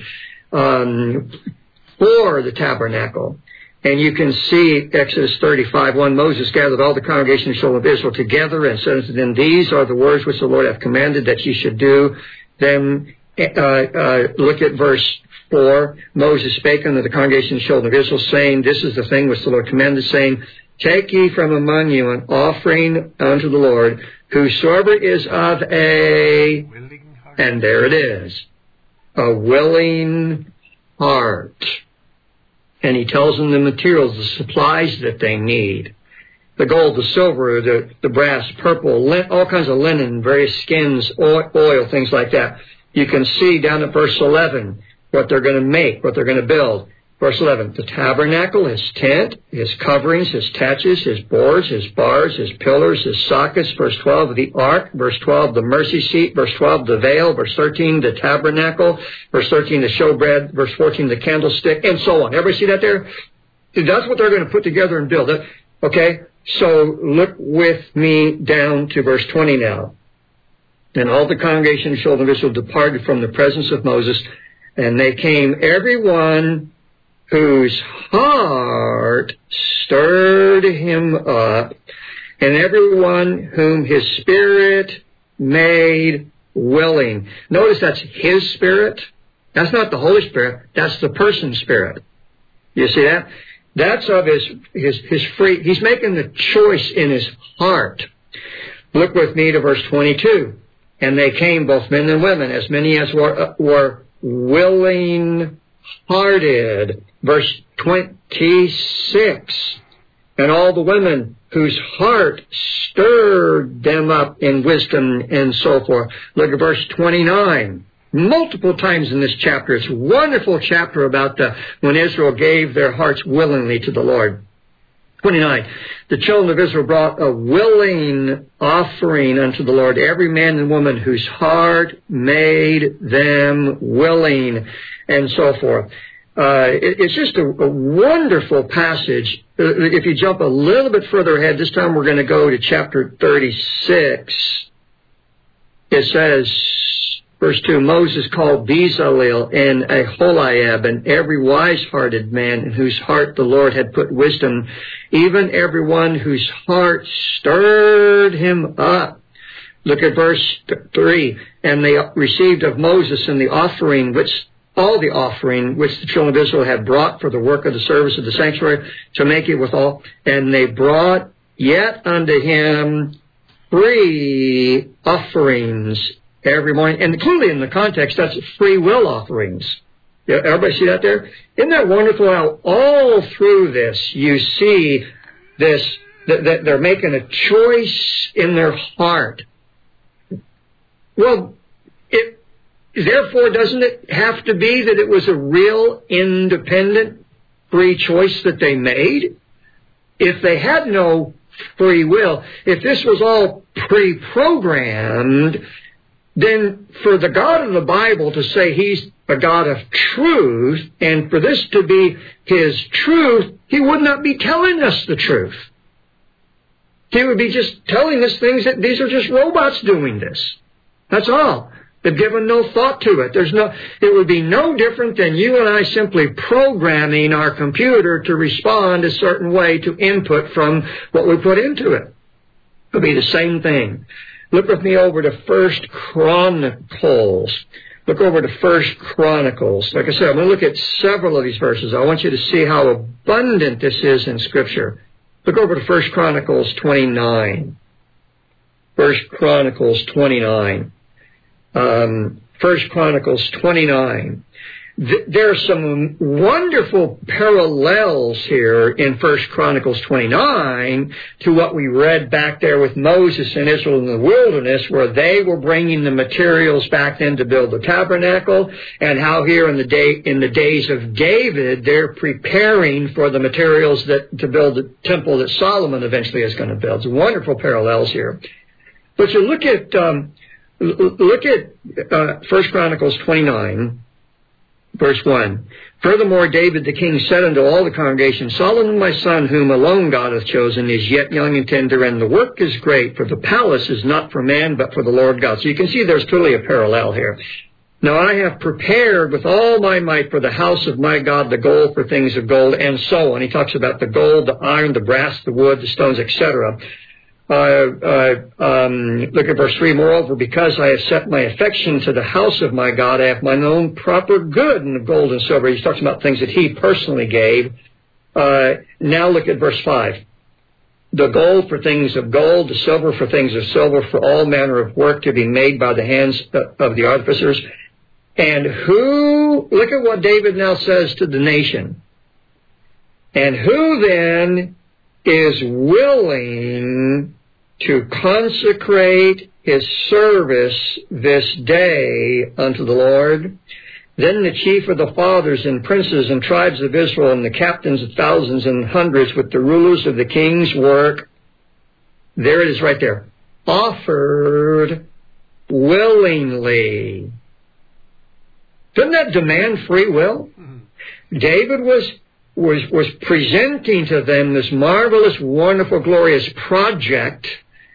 for the tabernacle. And you can see Exodus 35:1, Moses gathered all the congregation of the children of Israel together and said unto them, these are the words which the Lord hath commanded that ye should do. Then look at verse 4. Moses spake unto the congregation of the children of Israel, saying, this is the thing which the Lord commanded, saying, take ye from among you an offering unto the Lord, whosoever is of a, and there it is, a willing heart. And he tells them the materials, the supplies that they need. The gold, the silver, the brass, purple, all kinds of linen, various skins, oil, things like that. You can see down at verse 11 what they're going to make, what they're going to build. Verse 11, the tabernacle, his tent, his coverings, his taches, his boards, his bars, his pillars, his sockets. Verse 12, the ark. Verse 12, the mercy seat. Verse 12, the veil. Verse 13, the tabernacle. Verse 13, the showbread. Verse 14, the candlestick, and so on. Everybody see that there? That's what they're going to put together and build. Okay, so look with me down to verse 20 now. And all the congregation of the children of Israel departed from the presence of Moses, and they came every one whose heart stirred him up, and everyone whom his spirit made willing. Notice that's his spirit. That's not the Holy Spirit. That's the person's spirit. You see that? That's of his free. He's making the choice in his heart. Look with me to verse 22. And they came, both men and women, as many as were willing hearted. Verse 26. And all the women whose heart stirred them up in wisdom and so forth. Look at verse 29. Multiple times in this chapter. It's a wonderful chapter about when Israel gave their hearts willingly to the Lord. 29. The children of Israel brought a willing offering unto the Lord, every man and woman whose heart made them willing, and so forth. It's just a wonderful passage. If you jump a little bit further ahead, this time we're going to go to chapter 36. It says, verse 2, Moses called Bezalel and Aholiab and every wise-hearted man in whose heart the Lord had put wisdom, even everyone whose heart stirred him up. Look at verse 3. And they received of Moses and the offering which the children of Israel had brought for the work of the service of the sanctuary, to make it withal. And they brought yet unto him 3 offerings every morning. And clearly in the context, that's free will offerings. Yeah, everybody see that there? Isn't that wonderful how all through this you see this, that they're making a choice in their heart. Well, therefore, doesn't it have to be that it was a real independent free choice that they made? If they had no free will, if this was all pre-programmed, then for the God of the Bible to say He's a God of truth, and for this to be His truth, He would not be telling us the truth. He would be just telling us things that these are just robots doing this. That's all. They've given no thought to it. It would be no different than you and I simply programming our computer to respond a certain way to input from what we put into it. It would be the same thing. Look with me over to 1 Chronicles. Look over to 1 Chronicles. Like I said, I'm going to look at several of these verses. I want you to see how abundant this is in Scripture. Look over to 1 Chronicles 29. 1 Chronicles 29. 1 Chronicles 29. There are some wonderful parallels here in 1 Chronicles 29 to what we read back there with Moses and Israel in the wilderness, where they were bringing the materials back then to build the tabernacle, and how here in the days of David, they're preparing for the materials to build the temple that Solomon eventually is going to build. Some wonderful parallels here. But you look at 1 Chronicles 29, verse 1. Furthermore, David the king said unto all the congregation, Solomon my son, whom alone God hath chosen, is yet young and tender, and the work is great, for the palace is not for man, but for the Lord God. So you can see there's totally a parallel here. Now I have prepared with all my might for the house of my God the gold for things of gold, and so on. He talks about the gold, the iron, the brass, the wood, the stones, etc. Look at verse 3. Moreover, because I have set my affection to the house of my God, I have mine own proper good in the gold and silver. He's talking about things that he personally gave. Now look at verse 5. The gold for things of gold, the silver for things of silver, for all manner of work to be made by the hands of the artificers. And look at what David now says to the nation. And who then is willing to consecrate his service this day unto the Lord? Then the chief of the fathers and princes and tribes of Israel and the captains of thousands and hundreds with the rulers of the king's work, there it is right there, offered willingly. Doesn't that demand free will? David was presenting to them this marvelous, wonderful, glorious project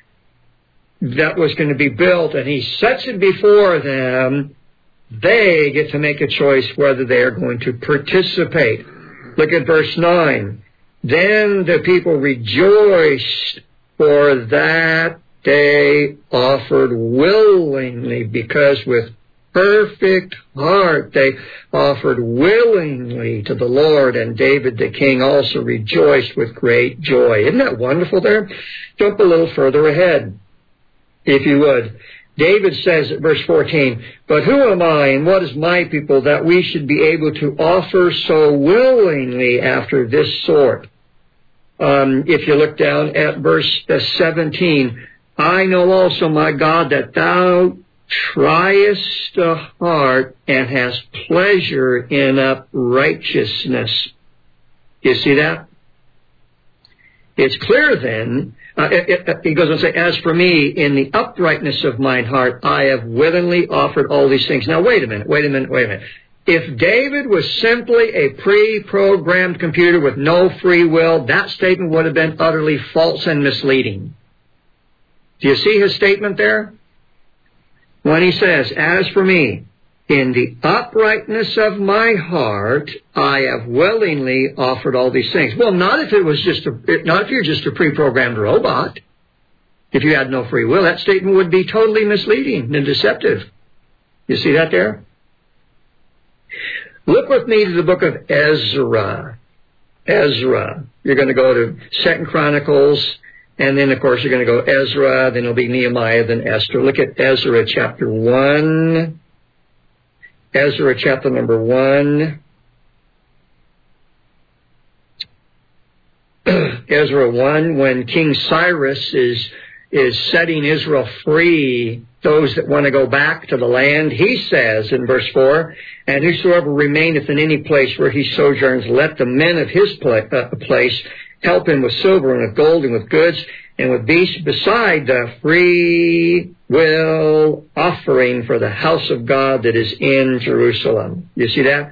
that was going to be built, and he sets it before them. They get to make a choice whether they are going to participate. Look at verse 9. Then the people rejoiced, for that they offered willingly, because with perfect heart they offered willingly to the Lord, and David the king also rejoiced with great joy. Isn't that wonderful there? Jump a little further ahead, if you would. David says at verse 14, but who am I and what is my people that we should be able to offer so willingly after this sort? If you look down at verse 17, I know also, my God, that thou triest the heart and hast pleasure in uprightness. You see that? It's clear then, he goes on to say, as for me, in the uprightness of mine heart, I have willingly offered all these things. Now wait a minute. If David was simply a pre-programmed computer with no free will, that statement would have been utterly false and misleading. Do you see his statement there? When he says, as for me, in the uprightness of my heart, I have willingly offered all these things. Well, not if you're just a pre-programmed robot. If you had no free will, that statement would be totally misleading and deceptive. You see that there? Look with me to the book of Ezra. Ezra. You're going to go to 2 Chronicles, and then, of course, you're going to go Ezra, then it'll be Nehemiah, then Esther. Look at Ezra chapter 1. Ezra chapter number 1. Ezra 1, when King Cyrus is setting Israel free, those that want to go back to the land, he says in verse 4, and whosoever remaineth in any place where he sojourns, let the men of his place help him with silver and with gold and with goods and with beasts, beside the free will offering for the house of God that is in Jerusalem. You see that?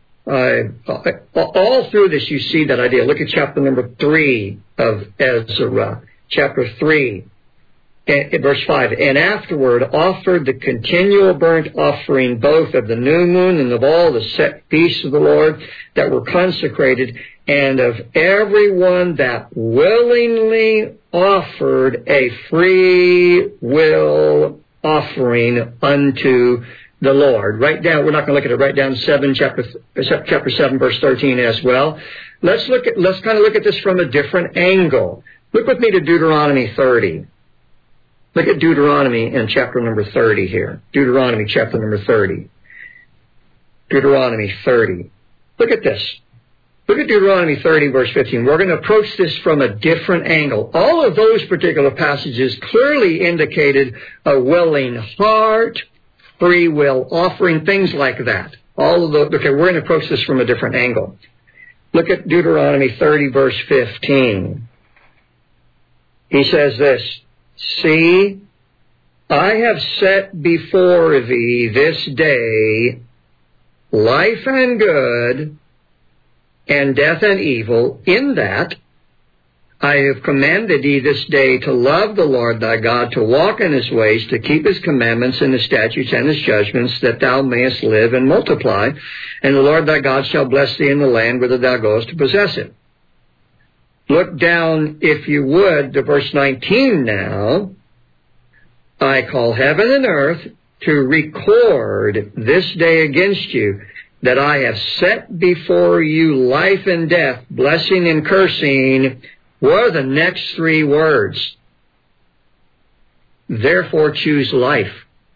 All through this you see that idea. Look at chapter number 3 of Ezra. Chapter 3. verse 5, and afterward offered the continual burnt offering both of the new moon and of all the set feasts of the Lord that were consecrated, and of everyone that willingly offered a free will offering unto the Lord. Write down, we're not going to look at it, write down chapter 7, verse 13 as well. Let's kind of look at this from a different angle. Look with me to Deuteronomy 30. Look at Deuteronomy in chapter number 30 here. Deuteronomy chapter number 30. Deuteronomy 30. Look at this. Look at Deuteronomy 30, verse 15. We're going to approach this from a different angle. All of those particular passages clearly indicated a willing heart, free will offering, things like that. All of those. Okay, we're going to approach this from a different angle. Look at Deuteronomy 30, verse 15. He says this, see, I have set before thee this day life and good, and death and evil, in that I have commanded thee this day to love the Lord thy God, to walk in his ways, to keep his commandments and his statutes and his judgments, that thou mayest live and multiply. And the Lord thy God shall bless thee in the land whither thou goest to possess it. Look down, if you would, to verse 19 now. I call heaven and earth to record this day against you, that I have set before you life and death, blessing and cursing. What are the next three words? Therefore choose life.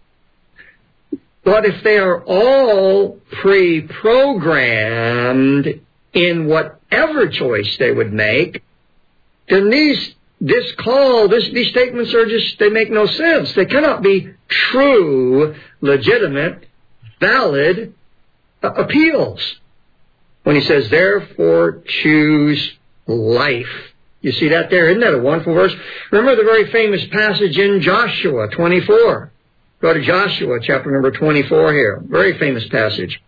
But if they are all pre-programmed in whatever choice they would make, then these statements are they make no sense. They cannot be true, legitimate, valid appeals. When he says, therefore choose life. You see that there? Isn't that a wonderful verse? Remember the very famous passage in Joshua 24. Go to Joshua chapter number 24 here. Very famous passage.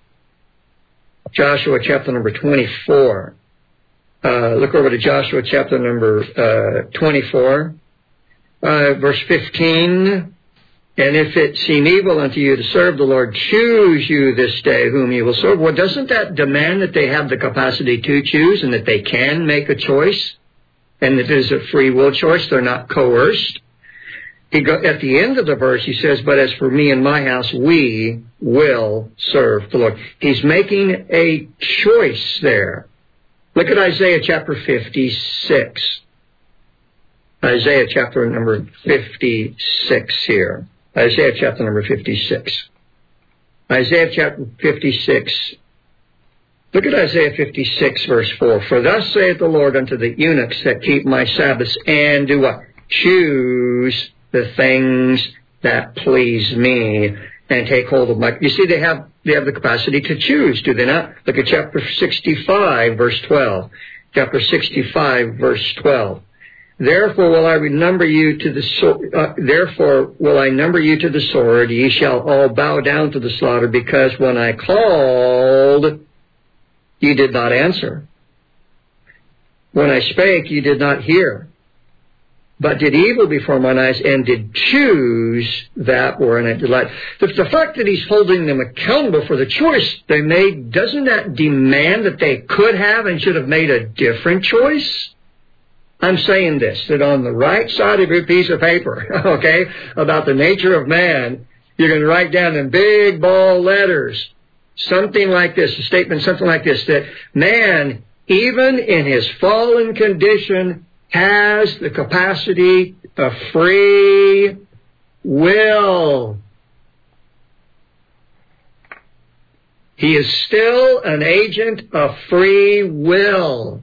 Joshua chapter number 24. Look over to Joshua chapter number 24. Verse 15. And if it seem evil unto you to serve the Lord, choose you this day whom you will serve. Well, doesn't that demand that they have the capacity to choose and that they can make a choice? And that it is a free will choice. They're not coerced. At the end of the verse, he says, but as for me and my house, we will serve the Lord. He's making a choice there. Look at Isaiah chapter 56. Isaiah chapter number 56 here. Isaiah chapter number 56. Isaiah chapter 56. Look at Isaiah 56 verse 4. For thus saith the Lord unto the eunuchs that keep my Sabbaths and do what? Choose the things that please me and take hold of my... You see, they have the capacity to choose, do they not? Look at chapter 65 verse 12. Chapter 65 verse 12. Therefore will I number you to the sword. Therefore will I number you to the sword. Ye shall all bow down to the slaughter, because when I called, ye did not answer. When I spake, ye did not hear. But did evil before mine eyes, and did choose that wherein I delight. The fact that he's holding them accountable for the choice they made, doesn't that demand that they could have and should have made a different choice? I'm saying this, that on the right side of your piece of paper, okay, about the nature of man, you're going to write down in big, bold letters, something like this, a statement something like this, that man, even in his fallen condition, has the capacity of free will. He is still an agent of free will.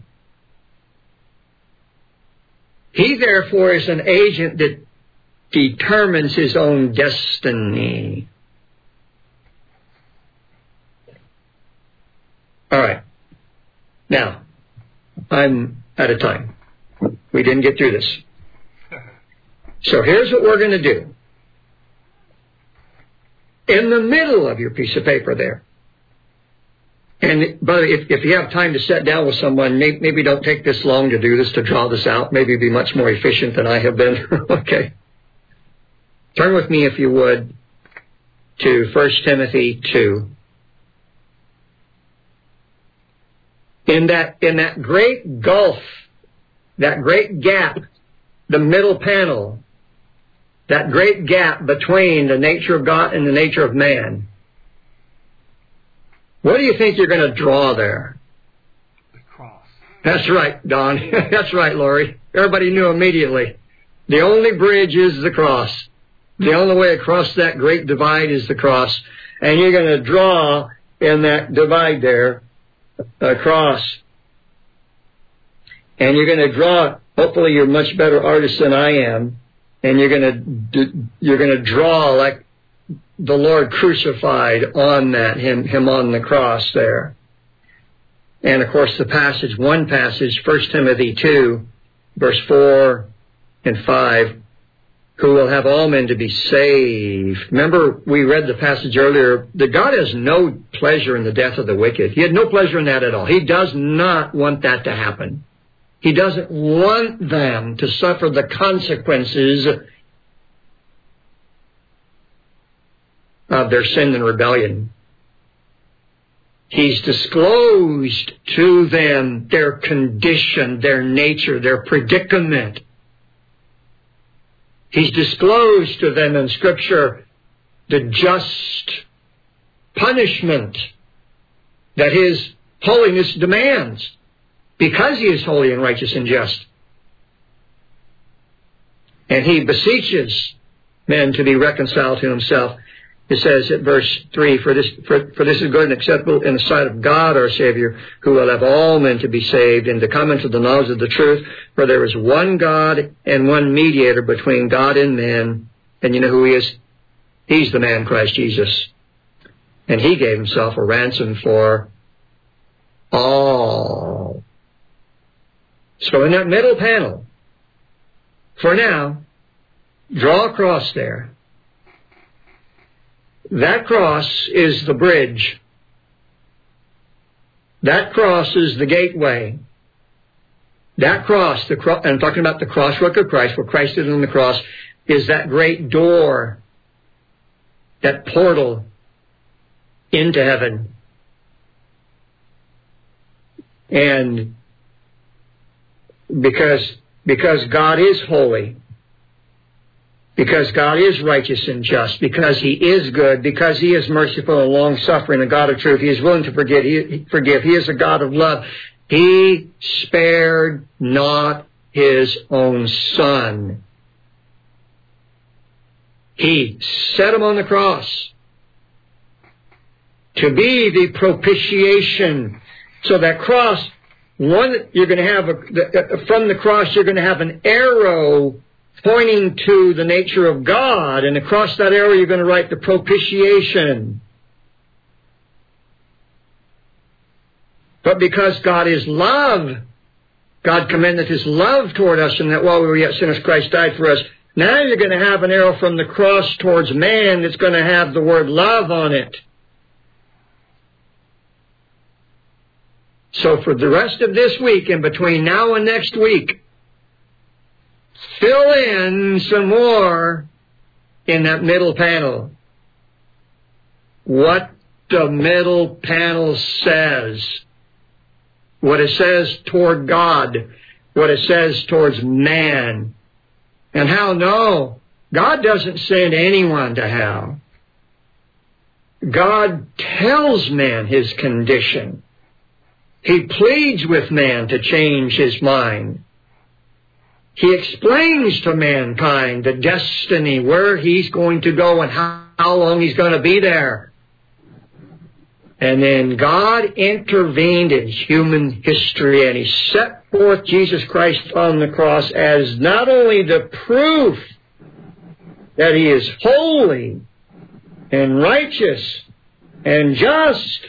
He, therefore, is an agent that determines his own destiny. All right. Now, I'm out of time. We didn't get through this. So here's what we're going to do. In the middle of your piece of paper there, and but if you have time to sit down with someone, maybe don't take this long to do this, to draw this out. Maybe be much more efficient than I have been. Okay. Turn with me, if you would, to 1 Timothy 2. In that great gulf, that great gap, the middle panel, that great gap between the nature of God and the nature of man, what do you think you're going to draw there? The cross. That's right, Don. That's right, Lori. Everybody knew immediately. The only bridge is the cross. The only way across that great divide is the cross. And you're going to draw in that divide there a cross. And you're going to draw, hopefully you're a much better artist than I am, and you're going to draw like the Lord crucified on that, him on the cross there. And of course one passage, 1 Timothy 2, verse 4 and 5, who will have all men to be saved. Remember, we read the passage earlier, that God has no pleasure in the death of the wicked. He had no pleasure in that at all. He does not want that to happen. He doesn't want them to suffer the consequences of their sin and rebellion. He's disclosed to them their condition, their nature, their predicament. He's disclosed to them in Scripture the just punishment that His holiness demands, because He is holy and righteous and just. And He beseeches men to be reconciled to Himself. It says at verse 3, For this is good and acceptable in the sight of God our Savior, who will have all men to be saved and to come into the knowledge of the truth. For there is one God and one mediator between God and men. And you know who He is? He's the man Christ Jesus. And He gave Himself a ransom for all. So in that middle panel, for now, draw a cross there. That cross is the bridge. That cross is the gateway. That cross, I'm talking about the crosswork of Christ, what Christ did on the cross, is that great door, that portal into heaven. And because God is holy, because God is righteous and just, because He is good, because He is merciful and long-suffering, a God of truth, He is willing to forgive. He is a God of love. He spared not His own Son. He set Him on the cross to be the propitiation. So that cross, you're going to have from the cross, you're going to have an arrow pointing to the nature of God, and across that arrow you're going to write the propitiation. But because God is love, God commended His love toward us, and that while we were yet sinners, Christ died for us. Now you're going to have an arrow from the cross towards man that's going to have the word love on it. So for the rest of this week, and between now and next week, fill in some more in that middle panel. What the middle panel says. What it says toward God. What it says towards man. And how? No, God doesn't send anyone to hell. God tells man his condition. He pleads with man to change his mind. He explains to mankind the destiny, where he's going to go and how long he's going to be there. And then God intervened in human history, and He set forth Jesus Christ on the cross as not only the proof that He is holy and righteous and just,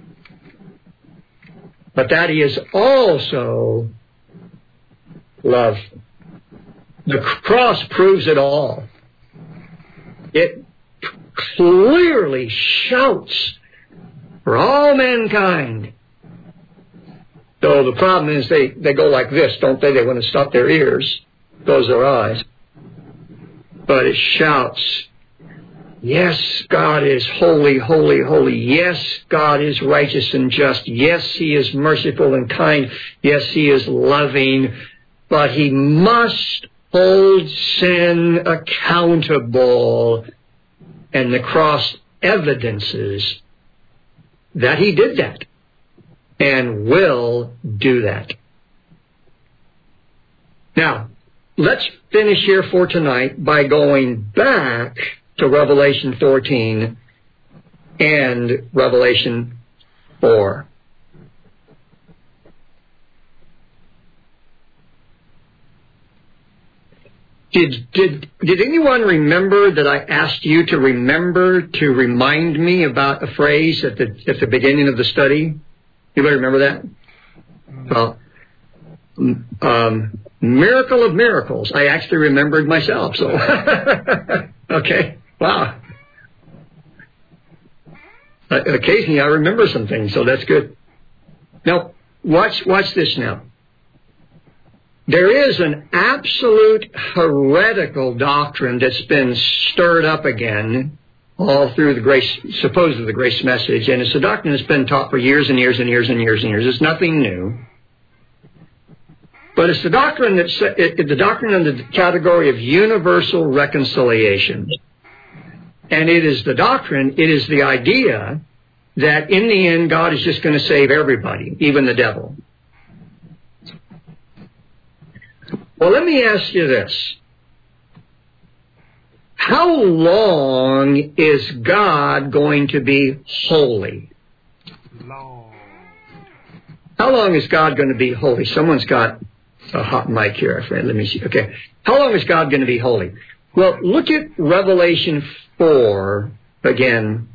but that He is also love. The cross proves it all. It clearly shouts for all mankind. Though the problem is they go like this, don't they? They want to stop their ears, close their eyes. but it shouts, yes, God is holy, holy, holy. Yes, God is righteous and just. Yes, He is merciful and kind. Yes, He is loving. But He must hold sin accountable. And the cross evidences that He did that and will do that. Now, let's finish here for tonight by going back to Revelation 14 and Revelation 4. Did anyone remember that I asked you to remind me about a phrase at the beginning of the study? Anybody remember that? Well, miracle of miracles. I actually remembered myself. So, okay, wow. Occasionally I remember some things, so that's good. Now, watch this now. There is an absolute heretical doctrine that's been stirred up again all through supposedly the grace message, and it's a doctrine that's been taught for years and years and years and years and years. It's nothing new. But it's the doctrine the doctrine under the category of universal reconciliation. And it is the idea that in the end God is just going to save everybody, even the devil. Well, let me ask you this. How long is God going to be holy? Long. How long is God going to be holy? Someone's got a hot mic here, friend. Let me see. Okay. How long is God going to be holy? Well, look at Revelation 4 again.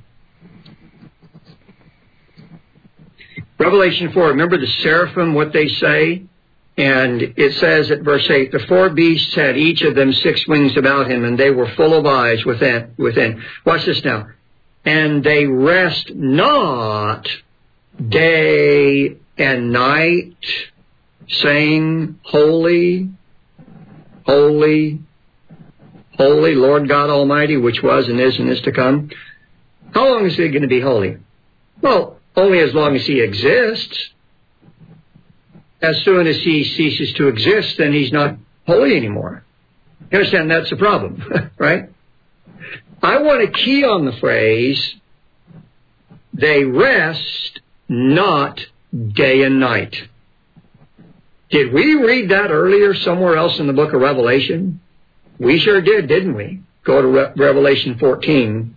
Revelation 4, remember the seraphim, what they say? And it says at verse 8, the four beasts had each of them 6 wings about him, and they were full of eyes within. Watch this now. And they rest not day and night, saying, Holy, holy, holy, Lord God Almighty, which was and is to come. How long is He going to be holy? Well, only as long as He exists. As soon as He ceases to exist, then He's not holy anymore. You understand? That's the problem, right? I want to key on the phrase, they rest not day and night. Did we read that earlier somewhere else in the book of Revelation? We sure did, didn't we? Go to Revelation 14.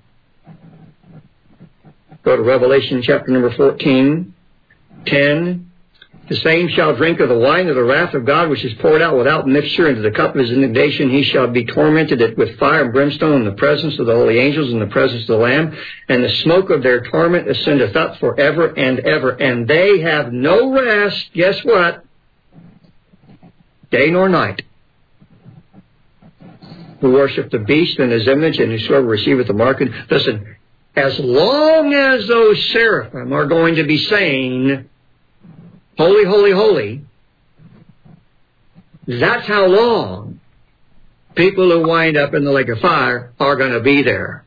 Go to Revelation chapter number 14, 10. The same shall drink of the wine of the wrath of God, which is poured out without mixture into the cup of His indignation. He shall be tormented with fire and brimstone in the presence of the holy angels, in the presence of the Lamb. And the smoke of their torment ascendeth up forever and ever. And they have no rest, guess what? Day nor night. Who worship the beast in His image, and whosoever receiveth the mark. Listen, as long as those seraphim are going to be saying, Holy, holy, holy, that's how long people who wind up in the lake of fire are going to be there.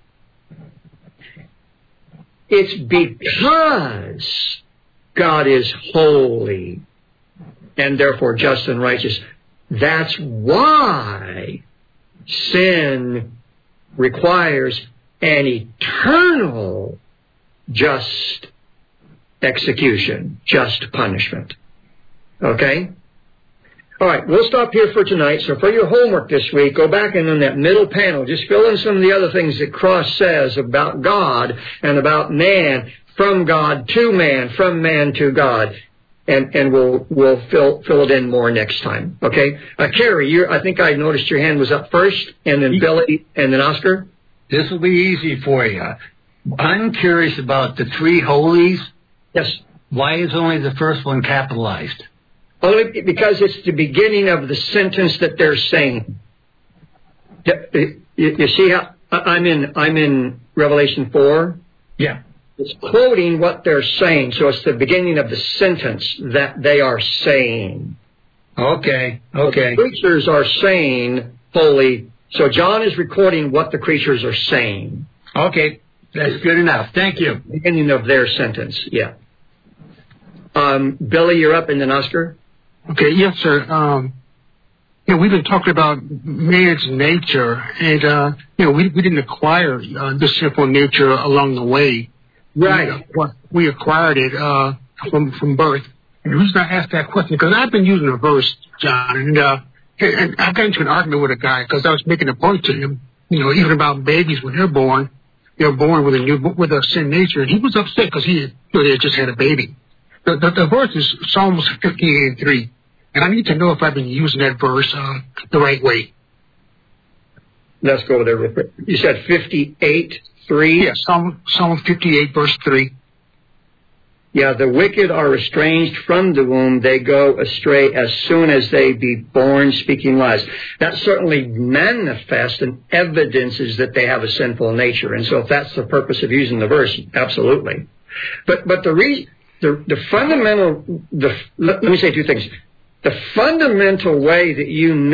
It's because God is holy and therefore just and righteous. That's why sin requires an eternal just execution, just punishment. Okay? All right, we'll stop here for tonight. So for your homework this week, go back and on that middle panel, just fill in some of the other things that Cross says about God and about man, from God to man, from man to God. And we'll fill it in more next time. Okay? Carrie, I think I noticed your hand was up first, and then Billy, and then Oscar. This will be easy for you. I'm curious about the 3 holies. Yes. Why is only the first one capitalized? Only because it's the beginning of the sentence that they're saying. You see how I'm in Revelation 4? Yeah. It's quoting what they're saying, so it's the beginning of the sentence that they are saying. Okay. The preachers are saying, Holy, So John is recording what the creatures are saying. Okay, that's good enough. Thank you. Beginning of their sentence, yeah. Billy, you're up, and then Oscar. Okay, yes, sir. We've been talking about man's nature, and we didn't acquire this sinful nature along the way. Right. We acquired it from birth. And the reason I asked that question, because I've been using a verse, John, and I got into an argument with a guy because I was making a point to him, even about babies when they're born with a sin nature, and he was upset because they had just had a baby. The verse is Psalms 58:3. And I need to know if I've been using that verse the right way. Let's go there real quick. You said 58:3? Yes, Psalm 58, verse 3. Yeah, the wicked are estranged from the womb. They go astray as soon as they be born, speaking lies. That certainly manifests and evidences that they have a sinful nature. And so if that's the purpose of using the verse, absolutely. But the fundamental, let me say two things. The fundamental way that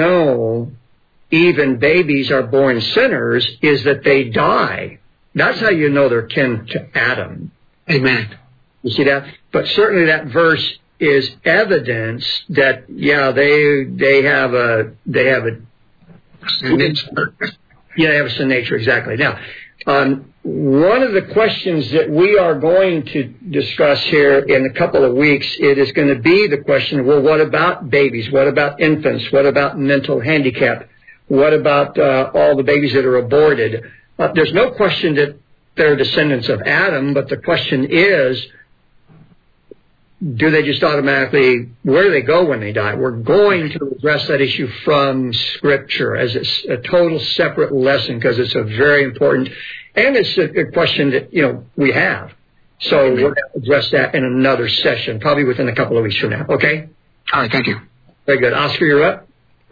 even babies are born sinners is that they die. That's how you know they're kin to Adam. Amen. You see that? But certainly that verse is evidence that, they have a sin nature. Yeah, they have a sin nature, exactly. Now, one of the questions that we are going to discuss here in a couple of weeks, it is going to be the question, well, what about babies? What about infants? What about mental handicap? What about all the babies that are aborted? There's no question that they're descendants of Adam, but the question is, do they just automatically, where do they go when they die? We're going to address that issue from Scripture as it's a total separate lesson because it's a very important, and it's a question that, we have. So we're going to address that in another session, probably within a couple of weeks from now. Okay? All right, thank you. Very good. Oscar, you're up.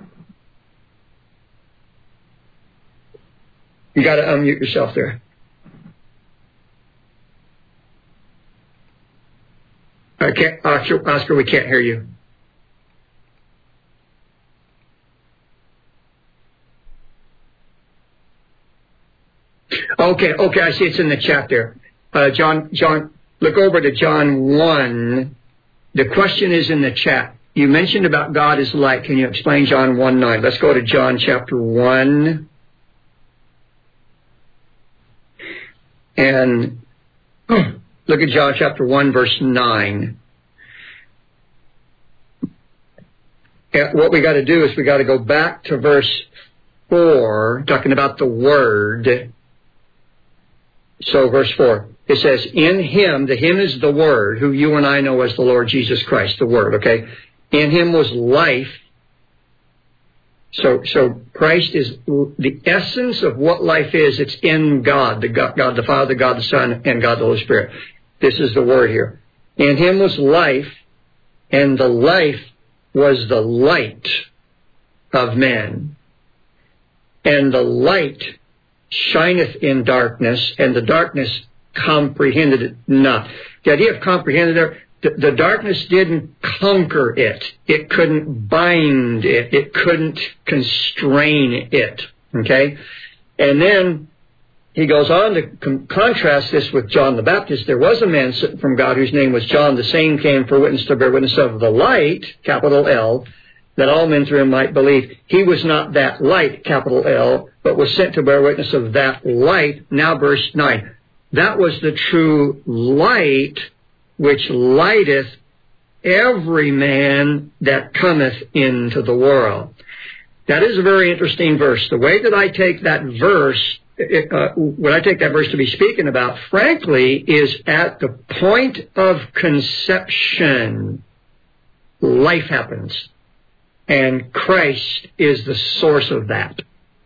You got to unmute yourself there. Oscar, we can't hear you. Okay, I see it's in the chat there. John, look over to John 1. The question is in the chat. You mentioned about God is light. Can you explain John 1:9? Let's go to John chapter 1. And look at John chapter 1, verse 9. And what we got to do is we got to go back to verse 4, talking about the Word. So verse 4, it says, in Him, the Him is the Word, who you and I know as the Lord Jesus Christ, the Word, okay? In Him was life. So Christ is the essence of what life is. It's in God the Father, God the Son, and God the Holy Spirit. This is the word here. In Him was life, and the life was the light of men. And the light shineth in darkness, and the darkness comprehended it not. The idea of comprehended there, the darkness didn't conquer it. It couldn't bind it. It couldn't constrain it. Okay? And then he goes on to contrast this with John the Baptist. There was a man sent from God whose name was John. The same came for witness to bear witness of the light, capital L, that all men through him might believe. He was not that light, capital L, but was sent to bear witness of that light. Now verse 9. That was the true light which lighteth every man that cometh into the world. That is a very interesting verse. The way that I take that verse, what I take that verse to be speaking about, frankly, is at the point of conception, life happens. And Christ is the source of that.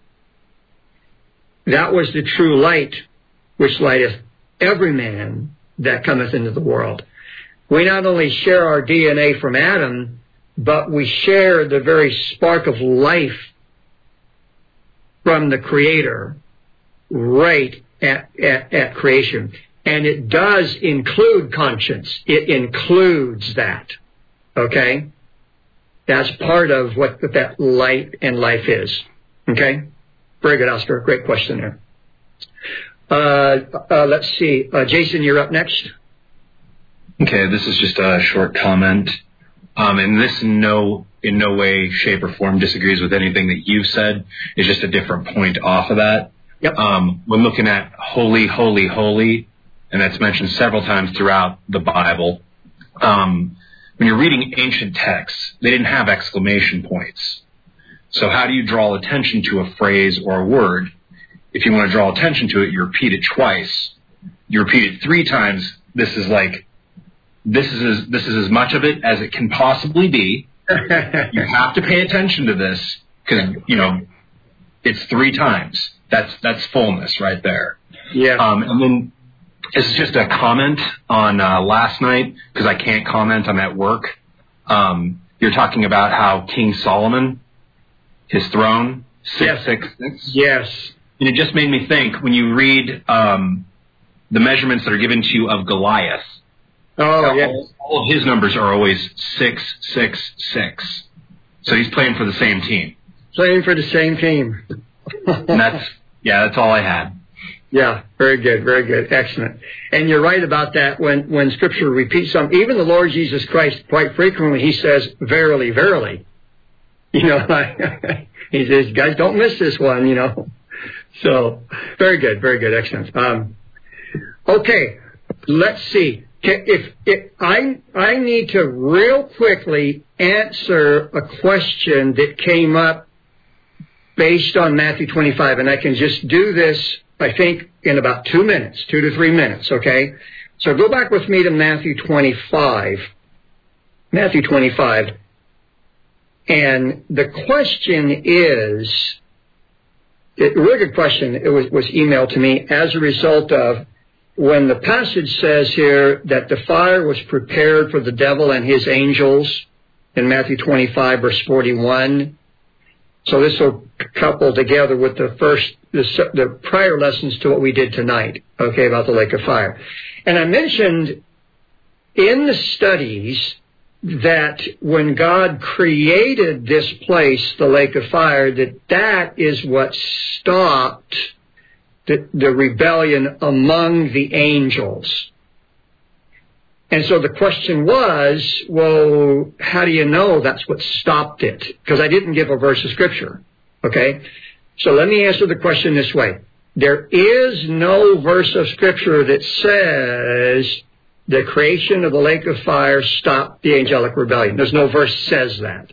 That was the true light which lighteth every man that cometh into the world. We not only share our DNA from Adam, but we share the very spark of life from the Creator right at creation. And it does include conscience. It includes that. Okay? That's part of what that light and life is. Okay? Very good, Oscar. Great question there. Let's see. Jason, you're up next. Okay, this is just a short comment. And this in no way, shape, or form disagrees with anything that you've said. It's just a different point off of that. Yep. When looking at holy, holy, holy, and that's mentioned several times throughout the Bible, when you're reading ancient texts, they didn't have exclamation points. So how do you draw attention to a phrase or a word? If you want to draw attention to it, you repeat it twice. You repeat it 3 times. This is as much of it as it can possibly be. You have to pay attention to this because, it's 3 times. That's fullness right there. Yeah. And then this is just a comment on last night because I can't comment on that work. You're talking about how King Solomon, his throne, 666. Yes. And it just made me think when you read the measurements that are given to you of Goliath. Oh, yes. All of his numbers are always 666. So he's playing for the same team. Playing for the same team. And that's all I had. Yeah, very good, very good. Excellent. And you're right about that when Scripture repeats something. Even the Lord Jesus Christ, quite frequently, he says, verily, verily. He says, guys, don't miss this one, So, very good, excellent. Okay, let's see. If I need to real quickly answer a question that came up based on Matthew 25, and I can just do this, I think, in about 2 minutes, 2 to 3 minutes, okay? So go back with me to Matthew 25. Matthew 25. And the question is, a really good question. It was emailed to me as a result of when the passage says here that the fire was prepared for the devil and his angels in Matthew 25, verse 41. So this will couple together with the prior lessons to what we did tonight, okay, about the lake of fire. And I mentioned in the studies that when God created this place, the lake of fire, that is what stopped the rebellion among the angels. And so the question was, well, how do you know that's what stopped it? Because I didn't give a verse of Scripture, okay? So let me answer the question this way. There is no verse of Scripture that says the creation of the lake of fire stopped the angelic rebellion. There's no verse that says that.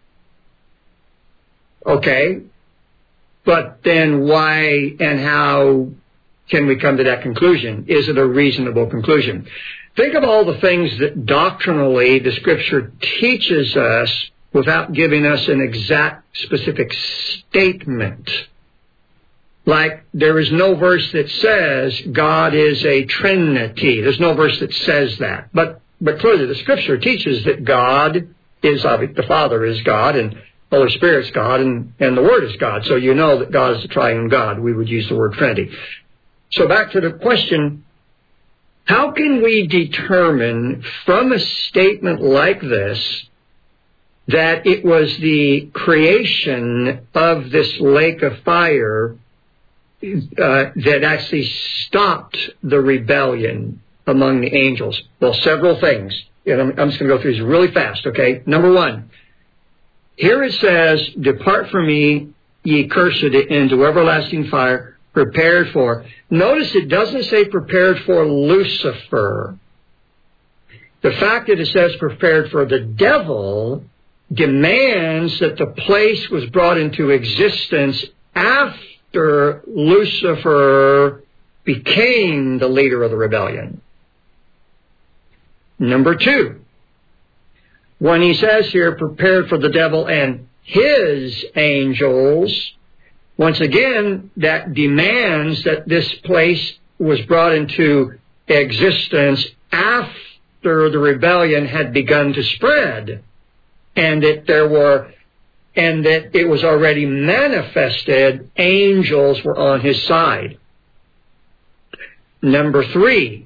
Okay? But then why and how can we come to that conclusion? Is it a reasonable conclusion? Think of all the things that doctrinally the Scripture teaches us without giving us an exact specific statement. Like, there is no verse that says God is a Trinity. There's no verse that says that. But clearly the Scripture teaches that God is, the Father is God, and the Holy Spirit's God, and the Word is God. So you know that God is the triune God. We would use the word Trinity. So back to the question, how can we determine from a statement like this that it was the creation of this lake of fire that actually stopped the rebellion among the angels? Well, several things. And I'm just going to go through these really fast, okay? Number one, here it says, depart from me, ye cursed, into everlasting fire, prepared for. Notice it doesn't say prepared for Lucifer. The fact that it says prepared for the devil demands that the place was brought into existence after Lucifer became the leader of the rebellion. Number two, when he says here, prepared for the devil and his angels, once again, that demands that this place was brought into existence after the rebellion had begun to spread, and that it was already manifested, angels were on his side. Number three,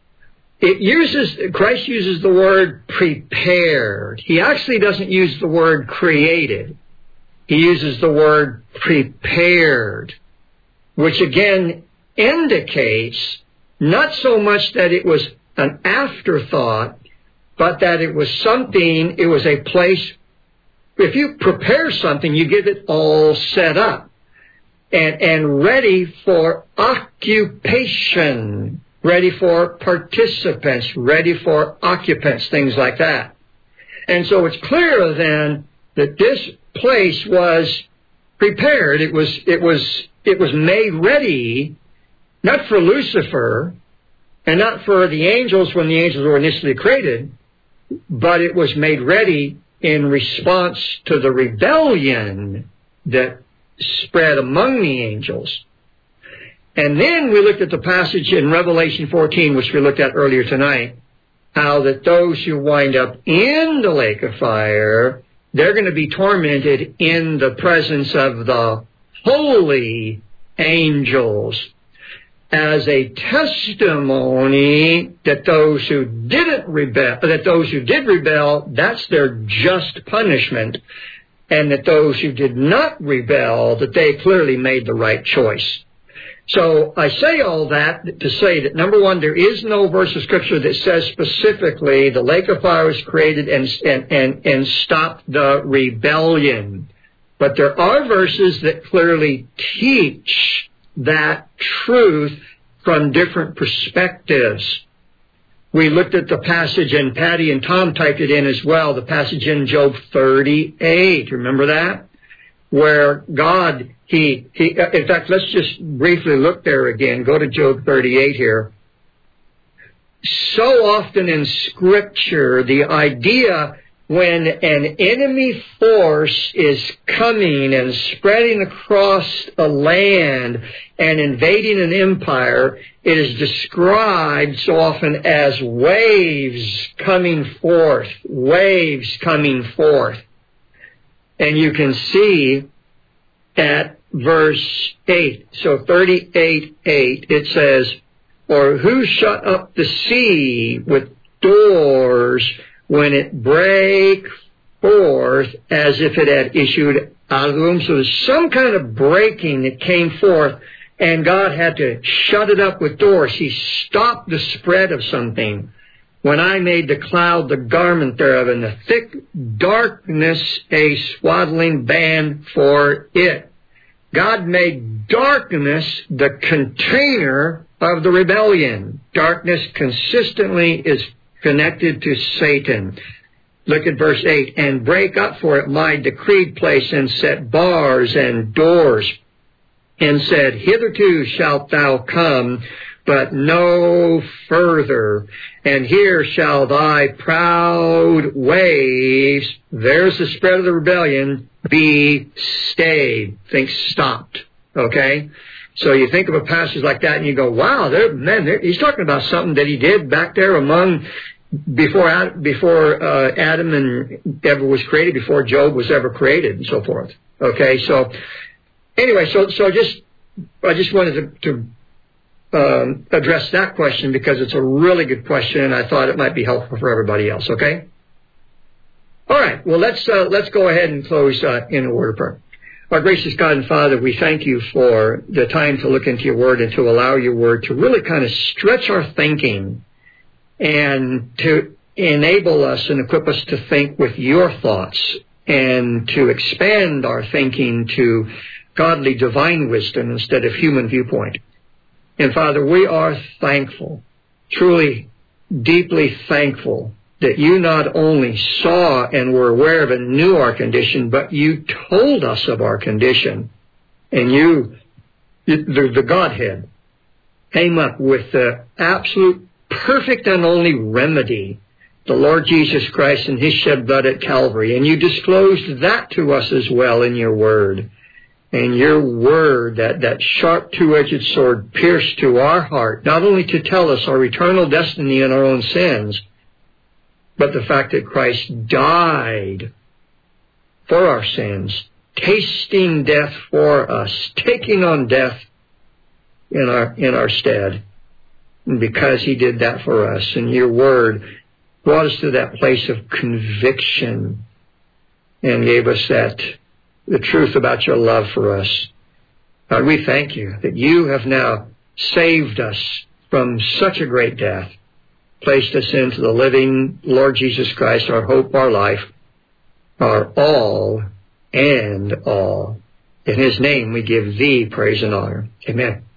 Christ uses the word prepared. He actually doesn't use the word created. he uses the word prepared, which again indicates not so much that it was an afterthought, but that it was something, it was a place. If you prepare something, you get it all set up and ready for occupation, ready for participants, ready for occupants, things like that. And so it's clear then that this place was prepared. It was made ready, not for Lucifer and not for the angels when the angels were initially created, but it was made ready in response to the rebellion that spread among the angels. And then we looked at the passage in Revelation 14, which we looked at earlier tonight, how that those who wind up in the lake of fire, they're going to be tormented in the presence of the holy angels as a testimony that those who did rebel, that's their just punishment, and that those who did not rebel, that they clearly made the right choice. So I say all that to say that, number one, there is no verse of Scripture that says specifically the lake of fire was created and stopped the rebellion. But there are verses that clearly teach that truth from different perspectives. We looked at the passage, and Patty and Tom typed it in as well, the passage in Job 38. Remember that? Where God, in fact, let's just briefly look there again. Go to Job 38 here. So often in Scripture, the idea when an enemy force is coming and spreading across a land and invading an empire, it is described so often as waves coming forth, waves coming forth. And you can see at verse 8, so 38:8, it says, or who shut up the sea with doors when it brake forth as if it had issued out of the womb? So there's some kind of breaking that came forth, and God had to shut it up with doors. He stopped the spread of something. When I made the cloud the garment thereof, and the thick darkness a swaddling band for it. God made darkness the container of the rebellion. Darkness consistently is connected to Satan. Look at verse 8. And break up for it my decreed place, and set bars and doors, and said, hitherto shalt thou come, but no further. And here shall thy proud waves, there's the spread of the rebellion, be stayed. Think stopped. Okay? So you think of a passage like that and you go, wow, he's talking about something that he did back there before Adam and Eve was created, before Job was ever created, and so forth. Okay, so anyway, I just wanted to address that question because it's a really good question, and I thought it might be helpful for everybody else. Okay. All right. Well, let's go ahead and close in a word of prayer. Our gracious God and Father, we thank you for the time to look into your word and to allow your word to really kind of stretch our thinking and to enable us and equip us to think with your thoughts and to expand our thinking to godly divine wisdom instead of human viewpoint. And Father, we are thankful, truly deeply thankful, that you not only saw and were aware of and knew our condition, but you told us of our condition. And the Godhead, came up with the absolute perfect and only remedy, the Lord Jesus Christ and his shed blood at Calvary. And you disclosed that to us as well in your word. And your word, that sharp two-edged sword, pierced to our heart, not only to tell us our eternal destiny and our own sins, but the fact that Christ died for our sins, tasting death for us, taking on death in our stead. And because he did that for us, and your word brought us to that place of conviction and gave us that the truth about your love for us. God, we thank you that you have now saved us from such a great death, placed us into the living Lord Jesus Christ, our hope, our life, our all and all. In his name we give thee praise and honor. Amen.